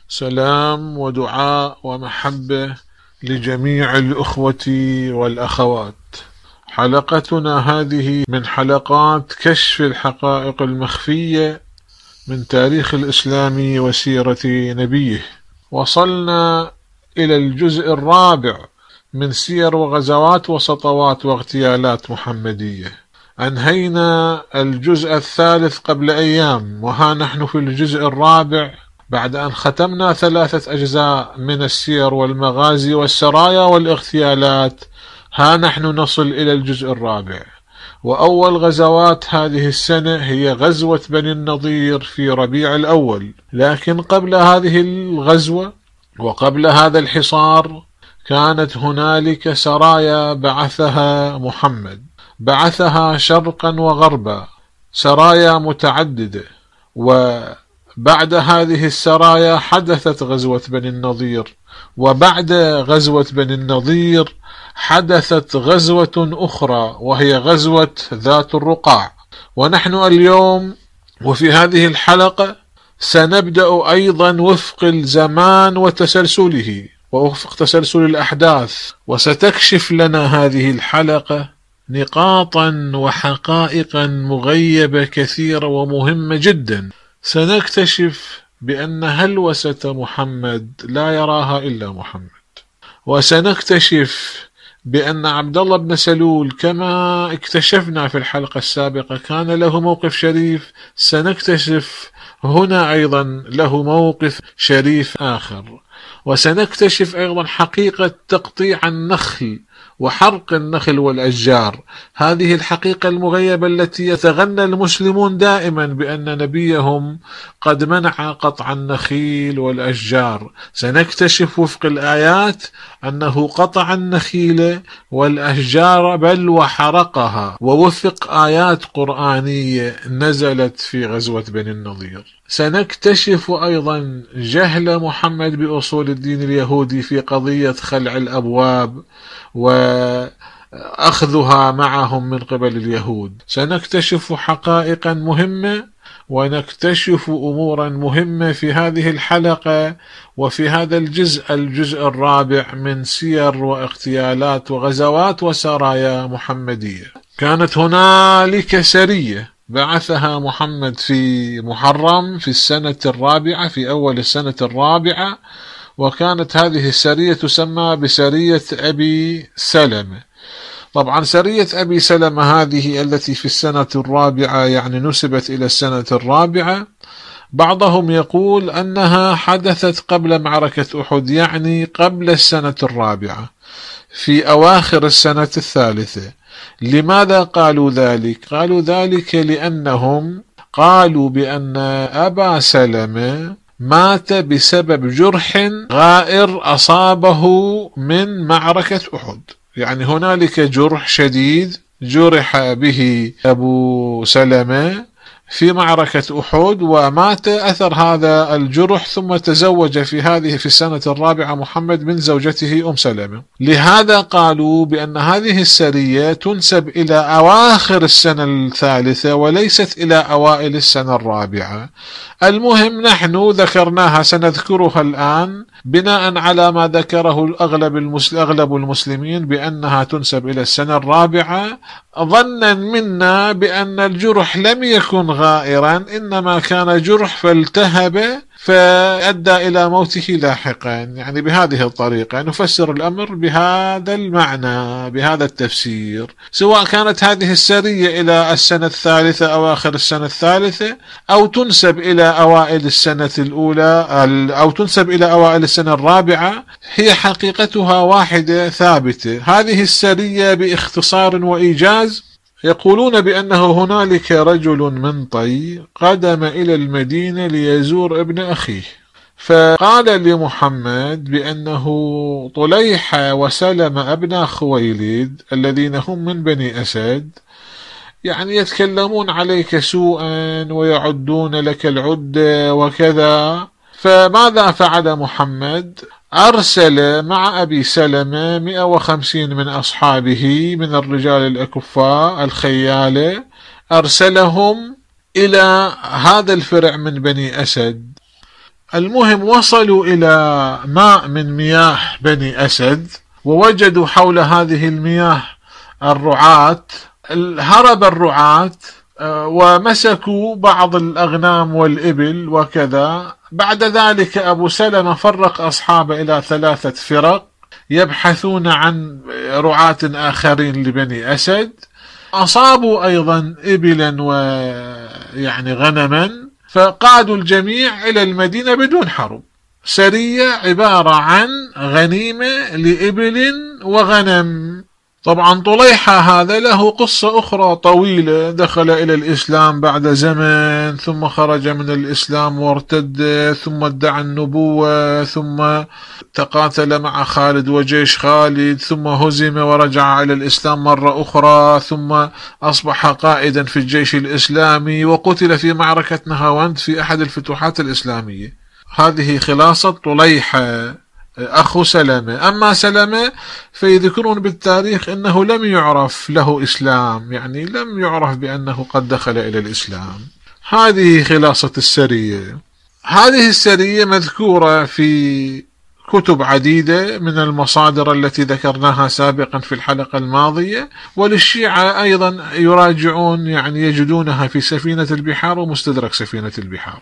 سلام ودعاء ومحبة لجميع الأخوة والأخوات. حلقتنا هذه من حلقات كشف الحقائق المخفية من تاريخ الإسلام وسيرة نبيه. وصلنا إلى الجزء الرابع من سير وغزوات وسطوات واغتيالات محمدية. أنهينا الجزء الثالث قبل أيام، وها نحن في الجزء الرابع بعد أن ختمنا 3 أجزاء من السير والمغازي والسرايا والاغتيالات. ها نحن نصل إلى الجزء الرابع. وأول غزوات هذه السنة هي غزوة بني النضير في ربيع الأول. لكن قبل هذه الغزوة وقبل هذا الحصار كانت هنالك سرايا بعثها محمد، بعثها شرقا وغربا، سرايا متعددة. وبعد هذه السرايا حدثت غزوة بني النضير، وبعد غزوة بني النضير حدثت غزوة أخرى وهي غزوة ذات الرقاع. ونحن اليوم وفي هذه الحلقة سنبدأ أيضا وفق الزمان وتسلسله ووفق تسلسل الأحداث، وستكشف لنا هذه الحلقة نقاطا وحقائقا مغيبة كثيرة ومهمة جدا. سنكتشف بأن هلوسة محمد لا يراها إلا محمد، وسنكتشف بأن عبد الله بن سلول كما اكتشفنا في الحلقة السابقة كان له موقف شريف، سنكتشف هنا أيضا له موقف شريف آخر. وسنكتشف أيضا حقيقة تقطيع النخل وحرق النخل والأشجار، هذه الحقيقة المغيبة التي يتغنى المسلمون دائما بأن نبيهم قد منع قطع النخيل والأشجار. سنكتشف وفق الآيات أنه قطع النخيل والأشجار بل وحرقها، ووفق آيات قرآنية نزلت في غزوة بني النضير. سنكتشف أيضا جهل محمد بأصول الدين اليهودي في قضية خلع الأبواب وأخذها معهم من قبل اليهود. سنكتشف حقائقا مهمة ونكتشف أمورا مهمة في هذه الحلقة وفي هذا الجزء الرابع من سير واغتيالات وغزوات وسرايا محمدية. كانت هنالك سرية بعثها محمد في محرم في السنة الرابعة، في أول السنة الرابعة، وكانت هذه السرية تسمى بسرية أبي سلمة. طبعا سرية أبي سلمة هذه التي في السنة الرابعة يعني نسبت إلى السنة الرابعة. بعضهم يقول أنها حدثت قبل معركة أحد، يعني قبل السنة الرابعة في أواخر السنة الثالثة. لماذا قالوا ذلك؟ قالوا ذلك لأنهم قالوا بأن أبا سلمة مات بسبب جرح غائر أصابه من معركة أحد، يعني هنالك جرح شديد جرح به أبو سلمة في معركة أحد ومات أثر هذا الجرح، ثم تزوج في السنة الرابعة محمد من زوجته سلمة. لهذا قالوا بأن هذه السرية تنسب إلى أواخر السنة الثالثة وليست إلى أوائل السنة الرابعة. المهم نحن ذكرناها سنذكرها الآن بناء على ما ذكره أغلب المسلمين بأنها تنسب إلى السنة الرابعة، ظنا منا بأن الجرح لم يكن غائرا، إنما كان جرح فالتهب فأدى إلى موته لاحقا. يعني بهذه الطريقة نفسر الأمر بهذا المعنى بهذا التفسير، سواء كانت هذه السرية إلى السنة الثالثة أواخر السنة الثالثة أو تنسب إلى أوائل السنة الأولى أو تنسب إلى أوائل السنة الرابعة، هي حقيقتها واحدة ثابتة. هذه السرية باختصار وإيجاز يقولون بأنه هنالك رجل من طي قدم إلى المدينة ليزور ابن أخيه، فقال لمحمد بأنه طليحة وسلمة ابن خويلد الذين هم من بني أسد يعني يتكلمون عليك سوءا ويعدون لك العدة وكذا. فماذا فعل محمد؟ أرسل مع أبي سلمة 150 من أصحابه من الرجال الأكفاء الخيالة، أرسلهم إلى هذا الفرع من بني أسد المهم وصلوا إلى ماء من مياه بني أسد، ووجدوا حول هذه المياه الرعاة. هرب الرعاة ومسكوا بعض الأغنام والإبل وكذا. بعد ذلك أبو سلمة فرق أصحابه إلى 3 فرق يبحثون عن رعاة آخرين لبني أسد. أصابوا أيضا إبلا ويعني غنما، فقادوا الجميع إلى المدينة بدون حرب. سرية عبارة عن غنيمة لإبل وغنم. طبعا طليحة هذا له قصة أخرى طويلة، دخل إلى الإسلام بعد زمن، ثم خرج من الإسلام وارتد، ثم ادعى النبوة، ثم تقاتل مع خالد وجيش خالد، ثم هزم ورجع إلى الإسلام مرة أخرى، ثم أصبح قائدا في الجيش الإسلامي، وقتل في معركة نهاوند في أحد الفتوحات الإسلامية. هذه خلاصة طليحة أخو سلمة. أما سلمة فيذكرون بالتاريخ أنه لم يعرف له إسلام، يعني لم يعرف بأنه قد دخل إلى الإسلام. هذه خلاصة السرية. هذه السرية مذكورة في كتب عديدة من المصادر التي ذكرناها سابقا في الحلقة الماضية، وللشيعة أيضا يراجعون، يعني يجدونها في سفينة البحار ومستدرك سفينة البحار.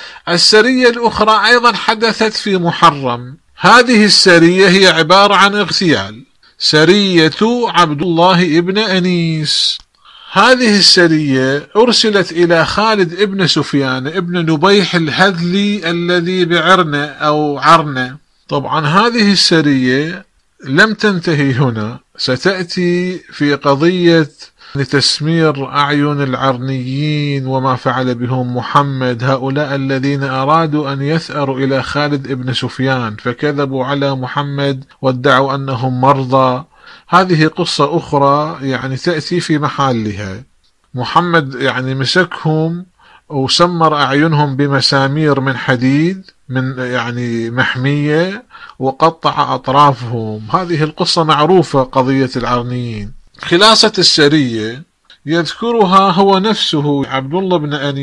السرية الأخرى أيضا حدثت في محرم. هذه السرية هي عبارة عن اغتيال، سرية عبد الله ابن أنيس. هذه السرية أرسلت إلى خالد ابن سفيان ابن نبيح الهذلي الذي بعرنة أو عرنة. طبعا هذه السرية لم تنتهي هنا، ستأتي في قضية لتسمير أعين العرنيين وما فعل بهم محمد، هؤلاء الذين أرادوا أن يثأروا إلى خالد ابن سفيان فكذبوا على محمد وادعوا أنهم مرضى. هذه قصة أخرى يعني تأتي في محلها. محمد يعني مسكهم وسمر أعينهم بمسامير من حديد من يعني محمية، وقطع أطرافهم. هذه القصة معروفة، قضية العرنيين. خلاصة السرية يذكرها هو نفسه عبد الله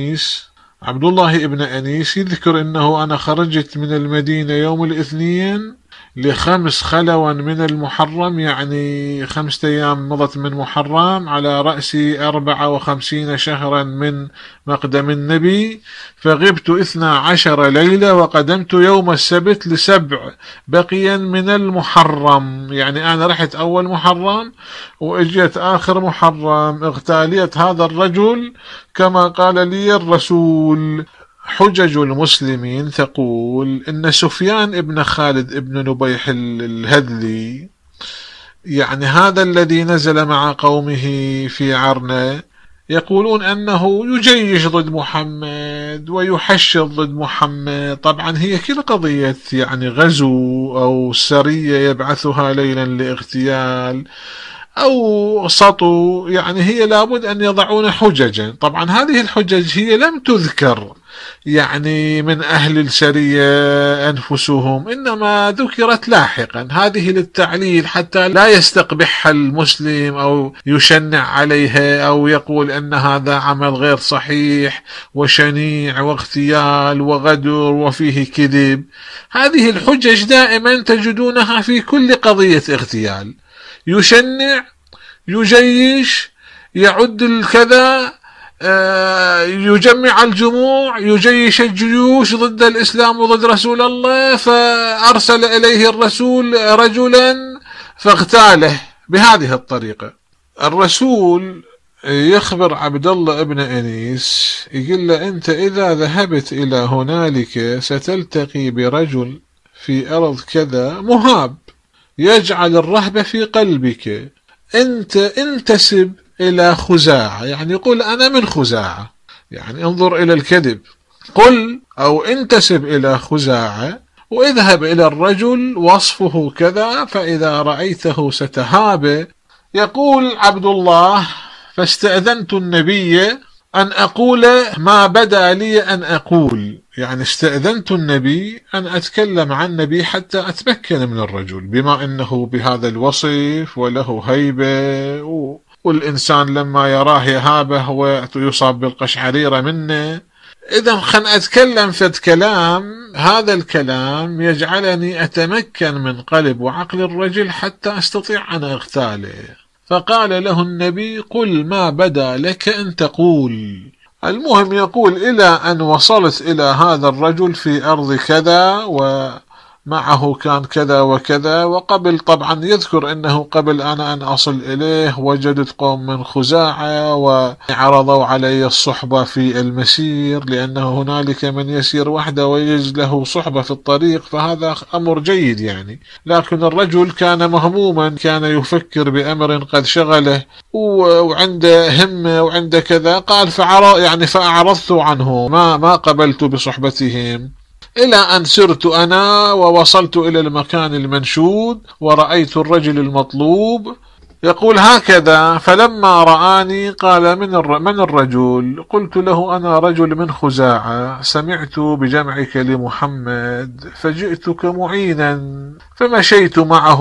ابن أنيس، يذكر أنه أنا خرجت من المدينة يوم الاثنين ل5 خلوا من المحرم، يعني 5 أيام مضت من محرم، على رأسي 54 شهرا من مقدم النبي، فغبت 12 ليلة، وقدمت يوم السبت ل7 بقيا من المحرم. يعني أنا رحت أول محرم وإجيت آخر محرم، اغتاليت هذا الرجل كما قال لي الرسول. حجج المسلمين تقول إن سفيان ابن خالد ابن نبيح الهذلي، يعني هذا الذي نزل مع قومه في عرنة، يقولون أنه يجيش ضد محمد ويحشد ضد محمد. طبعا هي كل قضية يعني غزو أو سرية يبعثها ليلا لاغتيال أو سطو، يعني هي لابد أن يضعون حججا. طبعا هذه الحجج هي لم تذكر يعني من أهل السرية أنفسهم، إنما ذكرت لاحقا. هذه للتعليل حتى لا يستقبحها المسلم أو يشنع عليها أو يقول أن هذا عمل غير صحيح وشنيع واغتيال وغدر وفيه كذب. هذه الحجج دائما تجدونها في كل قضية اغتيال، يشنع، يجيش، يعد الكذا، يجمع الجموع، يجيش الجيوش ضد الإسلام وضد رسول الله، فأرسل إليه الرسول رجلا فاغتاله بهذه الطريقة. الرسول يخبر عبد الله ابن أنيس، يقول له أنت إذا ذهبت إلى هنالك ستلتقي برجل في أرض كذا مهاب يجعل الرهبة في قلبك، أنت انتسب إلى خزاعة، يعني قل أنا من خزاعة، يعني انظر إلى الكذب، قل أو انتسب إلى خزاعة واذهب إلى الرجل وصفه كذا، فإذا رأيته ستهاب. يقول عبد الله فاستأذنت النبي أن أقول ما بدا لي أن أقول، يعني استأذنت النبي أن أتكلم عن النبي حتى أتمكن من الرجل، بما أنه بهذا الوصف وله هيبة، والإنسان لما يراه يهابه ويصاب بالقشعريرة منه. إذا خلنا أتكلم في الكلام، هذا الكلام يجعلني أتمكن من قلب وعقل الرجل حتى أستطيع أن أغتاله. فقال له النبي: قل ما بدا لك أن تقول. المهم يقول: إلى أن وصلت إلى هذا الرجل في أرض كذا، ومعه كان كذا وكذا. وقبل طبعا يذكر أنه قبل أنا أن أصل إليه وجدت قوم من خزاعة وعرضوا علي الصحبة في المسير، لأنه هنالك من يسير وحده ويجد له صحبة في الطريق، فهذا أمر جيد يعني. لكن الرجل كان مهموما، كان يفكر بأمر قد شغله وعنده همة وعنده كذا. قال فأعرضت عنه، ما قبلت بصحبتهم، إلى أن سرت أنا ووصلت إلى المكان المنشود ورأيت الرجل المطلوب. يقول هكذا: فلما رآني قال: من الرجل؟ قلت له: أنا رجل من خزاعة، سمعت بجمعك لمحمد فجئتك معينا. فمشيت معه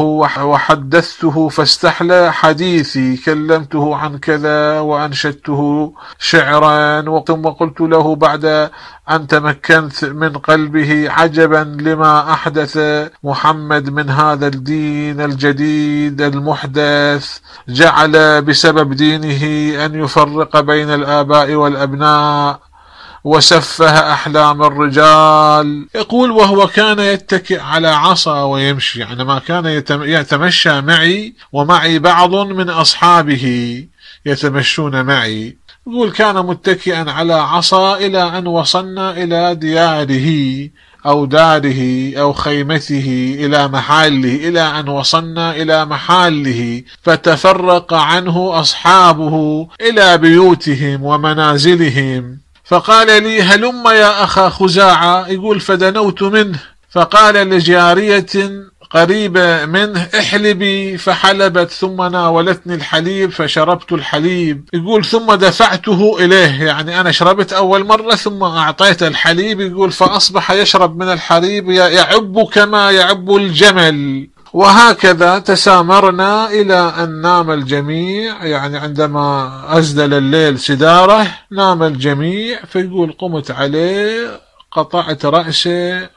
وحدثته فاستحلى حديثي، كلمته عن كذا وأنشدته شعرا، ثم قلت له بعد أن تمكنت من قلبه: عجبا لما أحدث محمد من هذا الدين الجديد المحدث، جعل بسبب دينه أن يفرق بين الآباء والأبناء وسفه أحلام الرجال. يقول: وهو كان يتكئ على عصا ويمشي، يعني ما كان يتمشى معي، ومعي بعض من أصحابه يتمشون معي. يقول: كان متكئا على عصا إلى أن وصلنا إلى دياره أو داره أو خيمته، إلى محله، إلى أن وصلنا إلى محله، فتفرق عنه أصحابه إلى بيوتهم ومنازلهم. فقال لي: هلم يا أخا خزاعة. يقول: فدنوت منه، فقال لجارية قريبة منه: احلبي، فحلبت، ثم ناولتني الحليب فشربت الحليب. يقول: ثم دفعته إليه، يعني أنا شربت أول مرة ثم أعطيت الحليب. يقول: فأصبح يشرب من الحليب يعب كما يعب الجمل. وهكذا تسامرنا إلى أن نام الجميع، يعني عندما أزدل الليل سداره نام الجميع. فيقول: قمت عليه، قطعت رأسه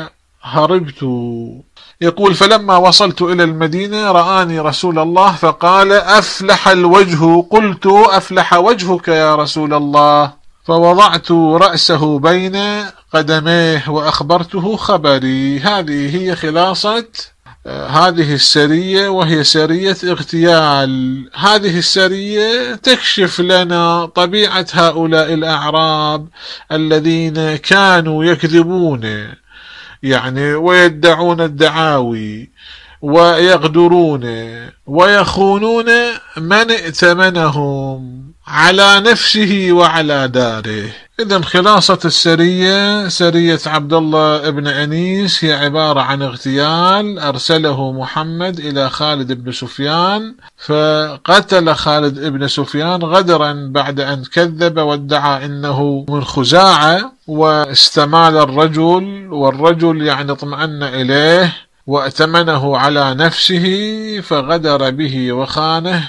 وهربت. يقول: فلما وصلت إلى المدينة رآني رسول الله فقال: أفلح الوجه. قلت: أفلح وجهك يا رسول الله. فوضعت رأسه بين قدميه وأخبرته خبري. هذه هي خلاصة هذه السرية، وهي سرية اغتيال. هذه السرية تكشف لنا طبيعة هؤلاء الأعراب الذين كانوا يكذبون، يعني ويدعون الدعاوي ويغدرون ويخونون من ائتمنهم على نفسه وعلى داره. إذن خلاصة السرية، سرية عبد الله بن أنيس، هي عبارة عن اغتيال أرسله محمد إلى خالد بن سفيان، فقتل خالد بن سفيان غدرا بعد أن كذب وادعى إنه من خزاعة، واستمال الرجل، والرجل يعني اطمأن إليه وأتمنه على نفسه فغدر به وخانه.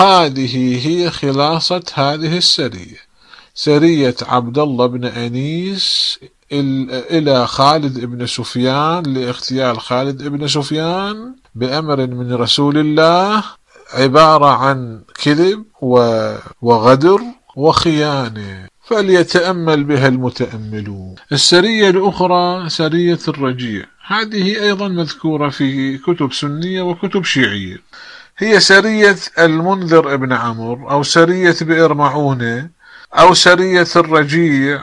هذه هي خلاصة هذه السرية، سرية عبد الله بن أنيس إلى خالد بن سفيان لاغتيال خالد بن سفيان بأمر من رسول الله، عبارة عن كذب وغدر وخيانة، فليتأمل بها المتأملون. السرية الأخرى سرية الرجيع، هذه أيضا مذكورة في كتب سنية وكتب شيعية. هي سرية المنذر ابن عمرو، أو سرية بئر معونة، أو سرية الرجيع.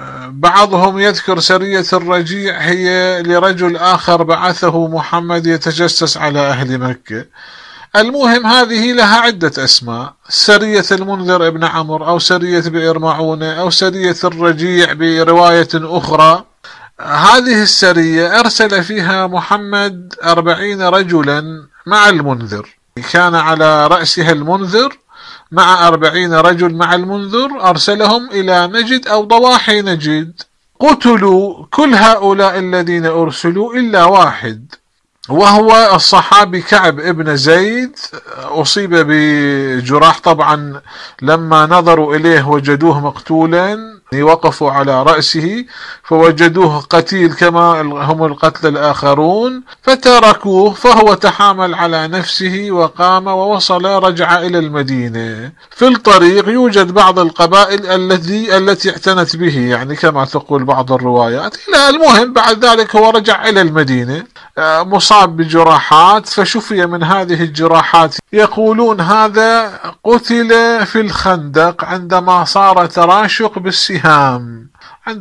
بعضهم يذكر سرية الرجيع هي لرجل آخر بعثه محمد يتجسس على أهل مكة. المهم هذه لها عدة أسماء: سرية المنذر ابن عمرو، أو سرية بئر معونة، أو سرية الرجيع برواية أخرى. هذه السرية أرسل فيها محمد 40 رجلا مع المنذر، كان على رأسها المنذر مع 40 رجل مع المنذر، أرسلهم إلى نجد أو ضواحي نجد. قتلوا كل هؤلاء الذين أرسلوا إلا واحد، وهو الصحابي كعب ابن زيد. أصيب بجراح، طبعا لما نظروا إليه وجدوه مقتولا وقفوا على رأسه فوجدوه قتيل كما هم القتل الآخرون فتركوه، فهو تحامل على نفسه وقام ووصل، رجع إلى المدينة. في الطريق يوجد بعض القبائل التي اعتنت به، يعني كما تقول بعض الروايات. المهم بعد ذلك هو رجع إلى المدينة مصاب بجراحات، فشفي من هذه الجراحات. يقولون هذا قتل في الخندق عندما صار تراشق بالسهام.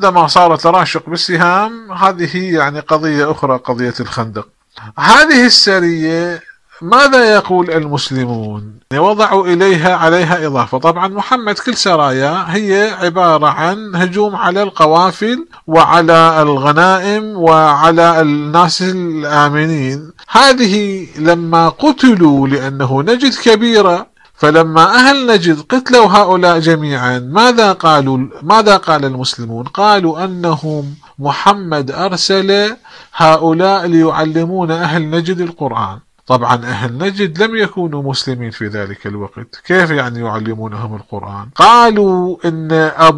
هذه يعني قضية أخرى، قضية الخندق. هذه السرية ماذا يقول المسلمون؟ وضعوا عليها إضافة. طبعا محمد كل سرايا هي عبارة عن هجوم على القوافل وعلى الغنائم وعلى الناس الآمنين. هذه لما قتلوا لأنه نجد كبيرة، فلما أهل نجد قتلوا هؤلاء جميعا، ماذا قال المسلمون؟ قالوا أنهم محمد أرسل هؤلاء ليعلمون أهل نجد القرآن. طبعا أهل نجد لم يكونوا مسلمين في ذلك الوقت، كيف يعني يعلمونهم القرآن؟ قالوا إن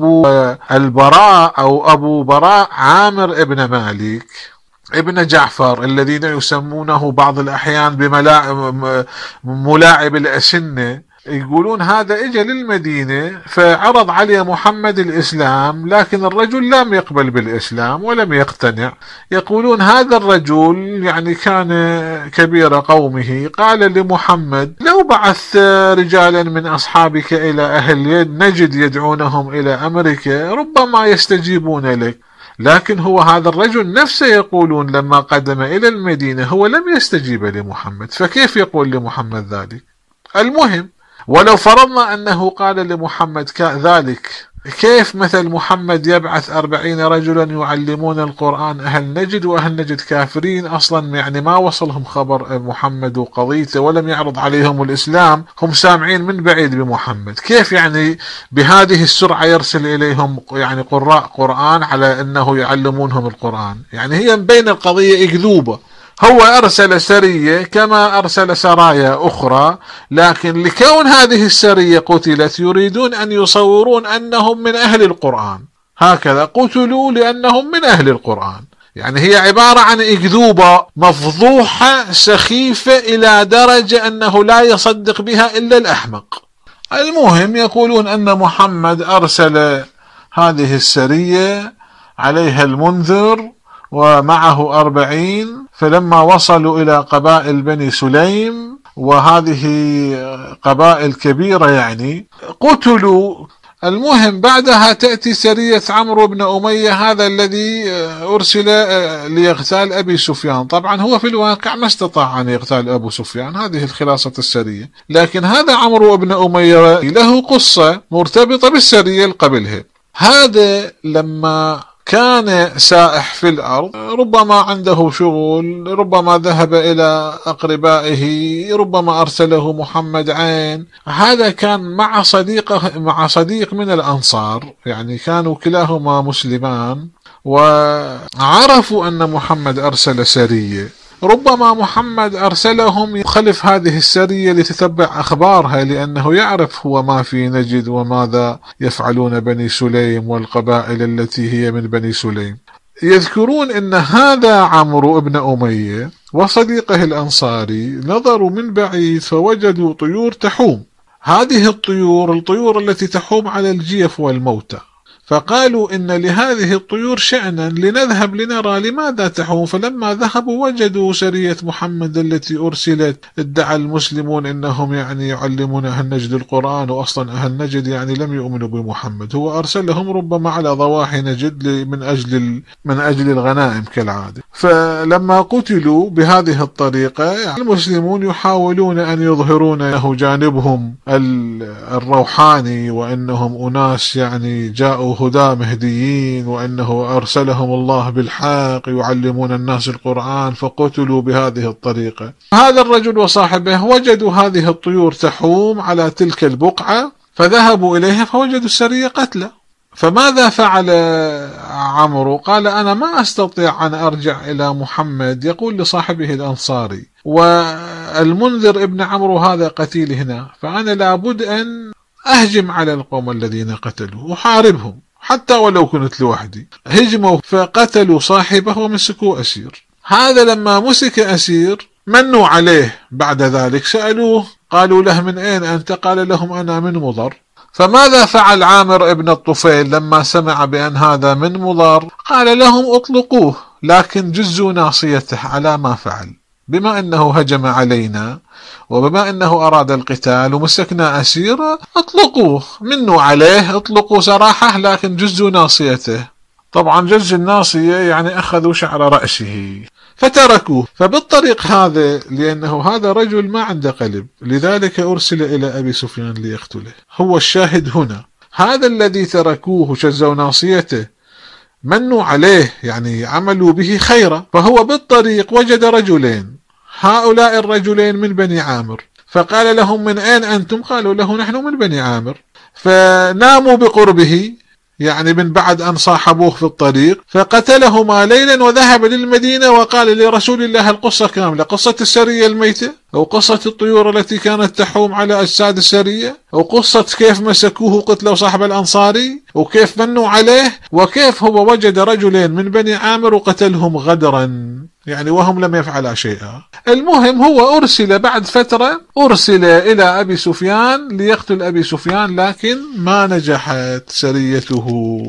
أبو براء عامر ابن مالك ابن جعفر، الذين يسمونه بعض الأحيان بملاعب الأسنة، يقولون هذا اجى للمدينة فعرض عليه محمد الإسلام، لكن الرجل لم يقبل بالإسلام ولم يقتنع. يقولون هذا الرجل يعني كان كبير قومه، قال لمحمد لو بعثت رجالا من أصحابك إلى أهل نجد يدعونهم إلى أمريكا ربما يستجيبون لك. لكن هو هذا الرجل نفسه يقولون لما قدم إلى المدينة هو لم يستجيب لمحمد، فكيف يقول لمحمد ذلك؟ المهم، ولو فرضنا أنه قال لمحمد ذلك، كيف مثل محمد يبعث 40 رجلا يعلمون القرآن أهل نجد، وأهل نجد كافرين أصلا، يعني ما وصلهم خبر محمد وقضيته ولم يعرض عليهم الإسلام، هم سامعين من بعيد بمحمد، كيف يعني بهذه السرعة يرسل إليهم يعني قراء قرآن على أنه يعلمونهم القرآن؟ يعني هي بين القضية إكذوبة. هو أرسل سرية كما أرسل سرايا أخرى، لكن لكون هذه السرية قتلت يريدون أن يصورون أنهم من أهل القرآن، هكذا قتلوا لأنهم من أهل القرآن. يعني هي عبارة عن إكذوبة مفضوحة سخيفة إلى درجة أنه لا يصدق بها إلا الأحمق. المهم، يقولون أن محمد أرسل هذه السرية عليها المنذر ومعه 40، فلما وصلوا إلى قبائل بني سليم، وهذه قبائل كبيرة يعني، قتلوا. المهم بعدها تأتي سرية عمرو بن أمية، هذا الذي أرسل ليغتال أبي سفيان. طبعا هو في الواقع ما استطاع أن يغتال أبو سفيان، هذه الخلاصة السرية. لكن هذا عمرو بن أمية له قصة مرتبطة بالسرية اللي قبلها. هذا لما كان سائح في الأرض، ربما عنده شغل، ربما ذهب إلى أقربائه، ربما أرسله محمد عين. هذا كان مع صديق من الأنصار، يعني كانوا كلاهما مسلمان، وعرفوا أن محمد أرسل سرية. ربما محمد أرسلهم خلف هذه السرية لتتبع أخبارها، لأنه يعرف هو ما في نجد وماذا يفعلون بني سليم والقبائل التي هي من بني سليم. يذكرون أن هذا عمرو بن أمية وصديقه الأنصاري نظروا من بعيد فوجدوا طيور تحوم. هذه الطيور التي تحوم على الجيف والموتى، فقالوا إن لهذه الطيور شأنا، لنذهب لنرى لماذا تحوم. فلما ذهبوا وجدوا سرية محمد التي أرسلت، ادعى المسلمون إنهم يعني يعلمون أهل نجد القرآن، وأصلا أهل نجد يعني لم يؤمنوا بمحمد، هو أرسلهم ربما على ضواحي نجد من أجل الغنائم كالعادة. فلما قتلوا بهذه الطريقة، المسلمون يحاولون أن يظهرون أنه جانبهم الروحاني، وأنهم أناس يعني جاءوا هدى مهديين، وأنه أرسلهم الله بالحق يعلمون الناس القرآن، فقتلوا بهذه الطريقة. هذا الرجل وصاحبه وجدوا هذه الطيور تحوم على تلك البقعة، فذهبوا إليها فوجدوا السرية قتلى. فماذا فعل عمرو؟ قال أنا ما أستطيع أن أرجع إلى محمد، يقول لصاحبه الأنصاري، والمنذر ابن عمرو هذا قتيل هنا، فأنا لابد أن أهجم على القوم الذين قتلوا، أحاربهم. حتى ولو كنت لوحدي. هجموا فقتلوا صاحبه ومسكوا أسير. هذا لما مسك أسير منوا عليه، بعد ذلك سألوه قالوا له من أين أنت؟ قال لهم أنا من مضر. فماذا فعل عامر ابن الطفيل لما سمع بأن هذا من مضر؟ قال لهم اطلقوه لكن جزوا ناصيته على ما فعل، بما أنه هجم علينا وبما أنه أراد القتال ومسكنا أسير اطلقوه، منوا عليه، اطلقوا سراحه لكن جزوا ناصيته. طبعا جز الناصية يعني أخذوا شعر رأسه فتركوه. فبالطريق هذا، لأنه هذا رجل ما عنده قلب، لذلك أرسل إلى أبي سفيان ليقتله. هو الشاهد هنا، هذا الذي تركوه شزوا ناصيته منوا عليه، يعني عملوا به خيرا. فهو بالطريق وجد رجلين، هؤلاء الرجلين من بني عامر، فقال لهم من أين أنتم؟ قالوا له نحن من بني عامر. فناموا بقربه، يعني من بعد أن صاحبوه في الطريق، فقتلهما ليلا وذهب للمدينة وقال لرسول الله القصة كاملة، قصة السرية الميتة، أو قصة الطيور التي كانت تحوم على أجساد السرية، أو قصة كيف مسكوه قتلوا صاحب الأنصاري، وكيف منوا عليه، وكيف هو وجد رجلين من بني عامر وقتلهم غدرا، يعني وهم لم يفعلا شيئا. المهم هو أرسل بعد فترة، أرسل إلى أبي سفيان ليقتل أبي سفيان، لكن ما نجحت سريته،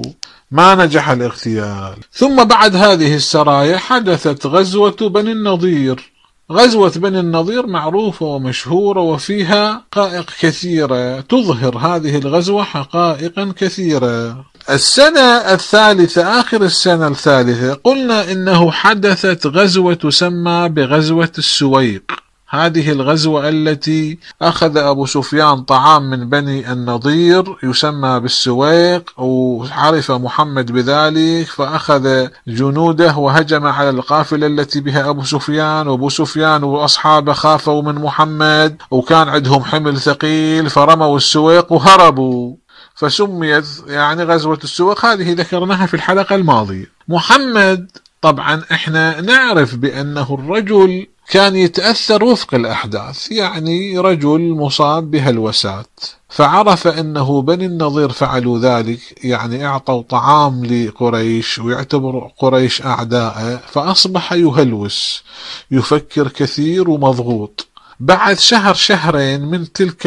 ما نجح الاغتيال. ثم بعد هذه السرايا حدثت غزوة بني النضير. غزوة بني النضير معروفة ومشهورة وفيها حقائق كثيرة، تظهر هذه الغزوة حقائقا كثيرة. السنة الثالثة، آخر السنة الثالثة، قلنا إنه حدثت غزوة تسمى بغزوة السويق. هذه الغزوة التي أخذ أبو سفيان طعام من بني النضير يسمى بالسويق، وعرف محمد بذلك فأخذ جنوده وهجم على القافلة التي بها أبو سفيان، وأبو سفيان وأصحابه خافوا من محمد وكان عندهم حمل ثقيل فرموا السويق وهربوا، فسميت يعني غزوة السويق. هذه ذكرناها في الحلقة الماضية. محمد طبعا احنا نعرف بأنه الرجل كان يتأثر وفق الأحداث، يعني رجل مصاب بهلوسات، فعرف أنه بني النضير فعلوا ذلك، يعني اعطوا طعام لقريش ويعتبر قريش أعداء، فأصبح يهلوس، يفكر كثير ومضغوط. بعد شهر شهرين من تلك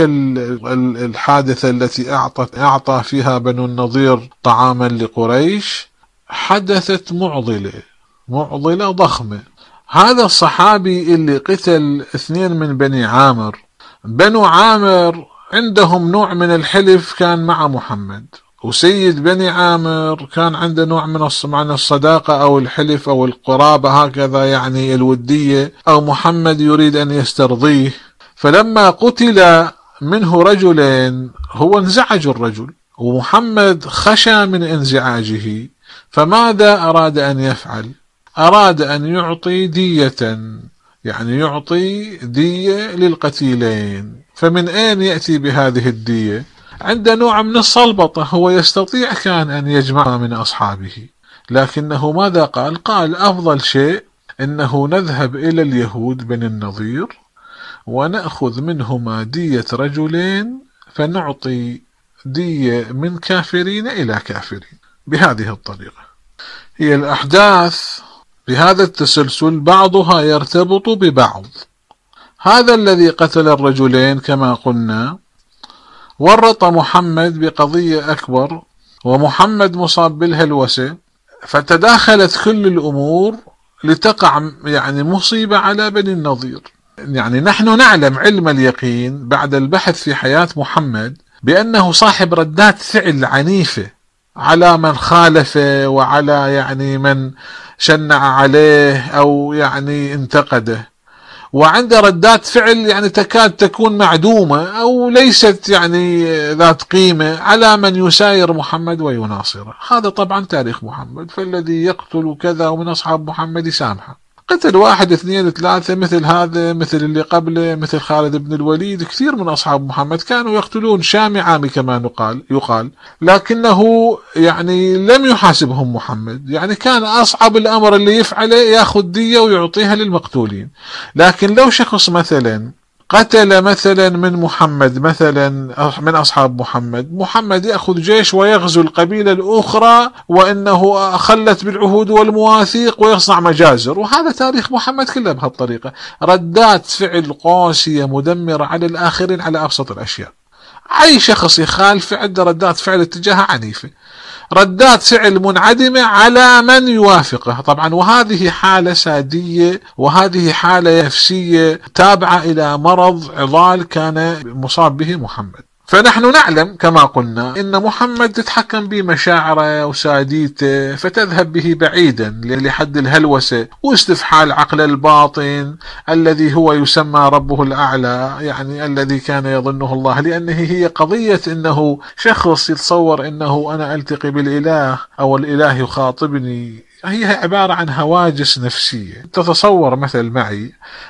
الحادثة التي أعطى فيها بنو النضير طعاما لقريش، حدثت معضلة ضخمة. هذا الصحابي اللي قتل 2 من بني عامر، بنو عامر عندهم نوع من الحلف كان مع محمد، وسيد بني عامر كان عنده نوع من الصداقة أو الحلف أو القرابة هكذا، يعني الودية، أو محمد يريد أن يسترضيه. فلما قتل منه رجلين هو انزعج الرجل، ومحمد خشى من انزعاجه، فماذا أراد أن يفعل؟ أراد أن يعطي دية، يعني يعطي دية للقتيلين. فمن أين يأتي بهذه الدية؟ عنده نوع من الصلبطة، هو يستطيع كان أن يجمع من أصحابه، لكنه ماذا قال؟ قال أفضل شيء إنه نذهب إلى اليهود بن النضير ونأخذ منهما دية رجلين، فنعطي دية من كافرين إلى كافرين. بهذه الطريقة هي الأحداث بهذا التسلسل بعضها يرتبط ببعض. هذا الذي قتل الرجلين كما قلنا ورط محمد بقضية أكبر، ومحمد مصاب بالهلوسة، فتداخلت كل الأمور لتقع يعني مصيبة على بني النضير. يعني نحن نعلم علم اليقين بعد البحث في حياة محمد بأنه صاحب ردات فعل عنيفة على من خالفه وعلى يعني من شنع عليه أو يعني انتقده، وعنده ردات فعل يعني تكاد تكون معدومة أو ليست يعني ذات قيمة على من يساير محمد ويناصره. هذا طبعا تاريخ محمد، فالذي يقتل كذا ومن أصحاب محمد يسامحه. قتل 1 2 3 مثل هذا، مثل اللي قبله، مثل خالد بن الوليد. كثير من أصحاب محمد كانوا يقتلون شامي عامي كما يقال، لكنه يعني لم يحاسبهم محمد. يعني كان أصعب الأمر اللي يفعله يأخذ دية ويعطيها للمقتولين. لكن لو شخص مثلا قتل مثلا من محمد، مثلا من أصحاب محمد يأخذ جيش ويغزو القبيلة الأخرى، وإنه خلت بالعهود والمواثيق ويصنع مجازر، وهذا تاريخ محمد كله بهالطريقة. ردات فعل قاسية مدمرة على الآخرين على أبسط الأشياء. أي شخص يخالف عنده ردات فعل اتجاهها عنيفة، ردات فعل منعدمة على من يوافقه طبعا. وهذه حالة سادية، وهذه حالة نفسية تابعة إلى مرض عضال كان مصاب به محمد. فنحن نعلم كما قلنا إن محمد تتحكم بمشاعره وساديته، فتذهب به بعيدا لحد الهلوسة واستفحال عقل الباطن الذي هو يسمى ربه الأعلى، يعني الذي كان يظنه الله، لأنه هي قضية إنه شخص يتصور إنه أنا ألتقي بالإله أو الإله يخاطبني، هي عبارة عن هواجس نفسية. تتصور مثل معي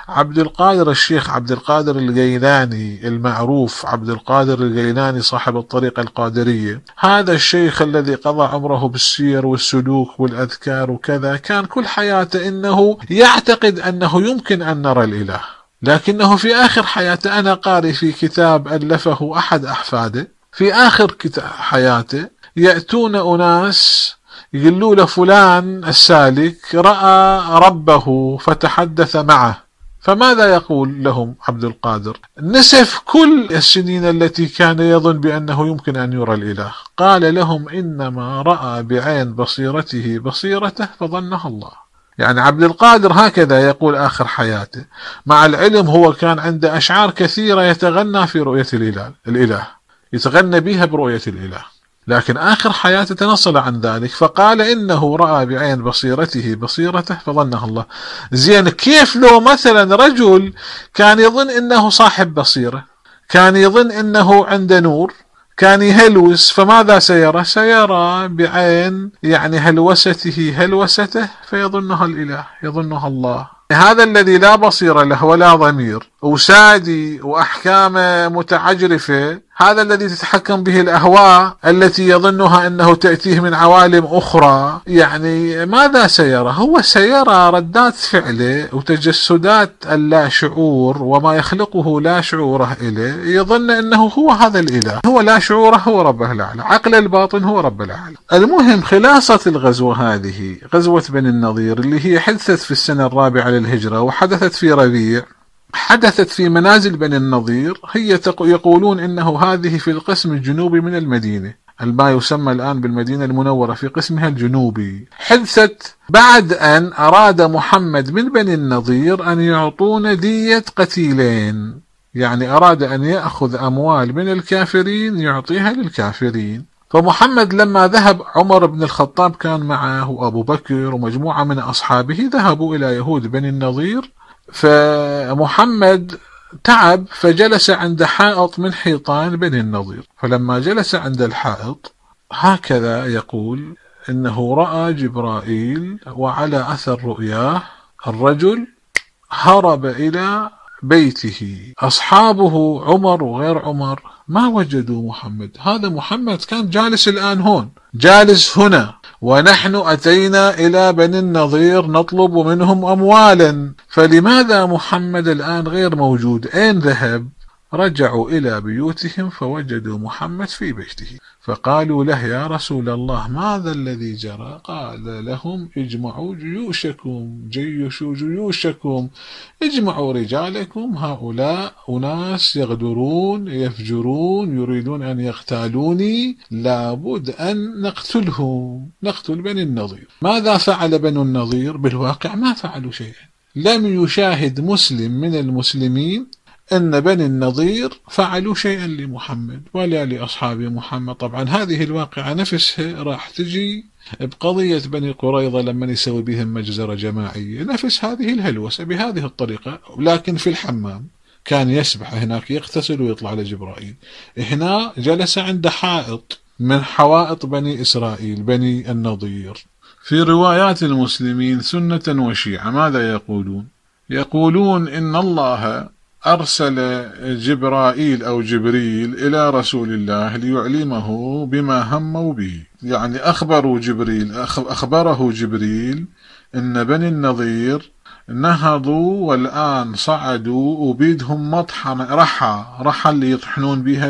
الشيخ عبد القادر الجيلاني المعروف، عبد القادر الجيلاني صاحب الطريقة القادرية، هذا الشيخ الذي قضى عمره بالسير والسلوك والأذكار وكذا، كان كل حياته إنه يعتقد أنه يمكن أن نرى الإله، لكنه في آخر حياته، أنا قارئ في كتاب ألفه أحد أحفاده، في آخر حياته يأتون أناس يقولوا له فلان السالك رأى ربه فتحدث معه، فماذا يقول لهم عبد القادر؟ نسف كل السنين التي كان يظن بأنه يمكن أن يرى الإله، قال لهم إنما رأى بعين بصيرته بصيرته فظنها الله. يعني عبد القادر هكذا يقول آخر حياته، مع العلم هو كان عنده أشعار كثيرة يتغنى في رؤية الإله، يتغنى بها برؤية الإله، لكن آخر حياته تنصل عن ذلك، فقال إنه رأى بعين بصيرته بصيرته فظنها الله. زين، كيف لو مثلا رجل كان يظن إنه صاحب بصيرة، كان يظن إنه عنده نور، كان يهلوس، فماذا سيرى؟ سيرى بعين يعني هلوسته فيظنها الإله، يظنها الله. هذا الذي لا بصير له ولا ضمير وسادي وأحكامه متعجرفة، هذا الذي تتحكم به الأهواء التي يظنها أنه تأتيه من عوالم أخرى، يعني ماذا سيرى؟ هو سيرى ردات فعله وتجسدات اللا شعور وما يخلقه لا شعوره إليه، يظن أنه هو هذا الإله، هو لا شعوره، هو ربه الأعلى، عقل الباطن هو رب الأعلى. المهم، خلاصة الغزوة هذه غزوة بني النضير اللي هي حدثت في السنة الرابعة للهجرة، وحدثت في ربيع، حدثت في منازل بني النضير. هي يقولون إنه هذه في القسم الجنوبي من المدينة، ما يسمى الآن بالمدينة المنورة، في قسمها الجنوبي. حدثت بعد أن أراد محمد من بني النضير أن يعطون دية قتيلين، يعني أراد أن يأخذ أموال من الكافرين يعطيها للكافرين. فمحمد لما ذهب، عمر بن الخطاب كان معه وأبو بكر ومجموعة من أصحابه، ذهبوا إلى يهود بني النضير، فمحمد تعب فجلس عند حائط من حيطان بني النضير. فلما جلس عند الحائط هكذا يقول إنه رأى جبرائيل، وعلى أثر رؤياه الرجل هرب إلى بيته. أصحابه عمر وغير عمر ما وجدوا محمد، هذا محمد كان جالس الآن هون، جالس هنا، ونحن أتينا إلى بني النضير نطلب منهم أموالا، فلماذا محمد الآن غير موجود؟ أين ذهب؟ رجعوا إلى بيوتهم فوجدوا محمد في بيته، فقالوا له يا رسول الله ماذا الذي جرى؟ قال لهم اجمعوا جيوشكم، جيشوا جيوشكم، اجمعوا رجالكم، هؤلاء أناس يغدرون يفجرون يريدون أن يقتلوني، لابد أن نقتلهم، نقتل بني النضير. ماذا فعل بنو النضير؟ بالواقع ما فعلوا شيئا، لم يشاهد مسلم من المسلمين أن بني النضير فعلوا شيئا لمحمد ولا لأصحاب محمد. طبعا هذه الواقعة نفسها راح تجي بقضية بني قريظة لما يسوي بهم مجزرة جماعية، نفس هذه الهلوسة بهذه الطريقة، لكن في الحمام كان يسبح هناك، يغتسل ويطلع لجبرائيل. هنا جلس عند حائط من حوائط بني إسرائيل بني النضير. في روايات المسلمين سنة وشيعة ماذا يقولون؟ يقولون إن الله أرسل جبرائيل أو جبريل إلى رسول الله ليعلمه بما هموا به، يعني أخبره جبريل إن بني النضير نهضوا والآن صعدوا وبيدهم مطحنة رحى اللي يطحنون بها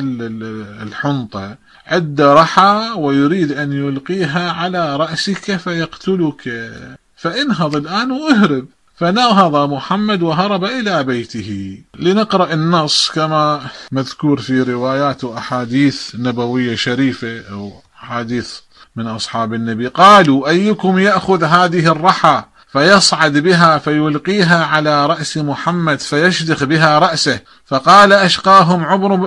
الحنطة، عدة رحى ويريد أن يلقيها على رأسك فيقتلك، فانهض الآن واهرب. فنهض محمد وهرب إلى بيته. لنقرأ النص كما مذكور في روايات وأحاديث نبوية شريفة أو حديث من أصحاب النبي. قالوا: أيكم يأخذ هذه الرحى فيصعد بها فيلقيها على رأس محمد فيشدخ بها رأسه؟ فقال أشقاهم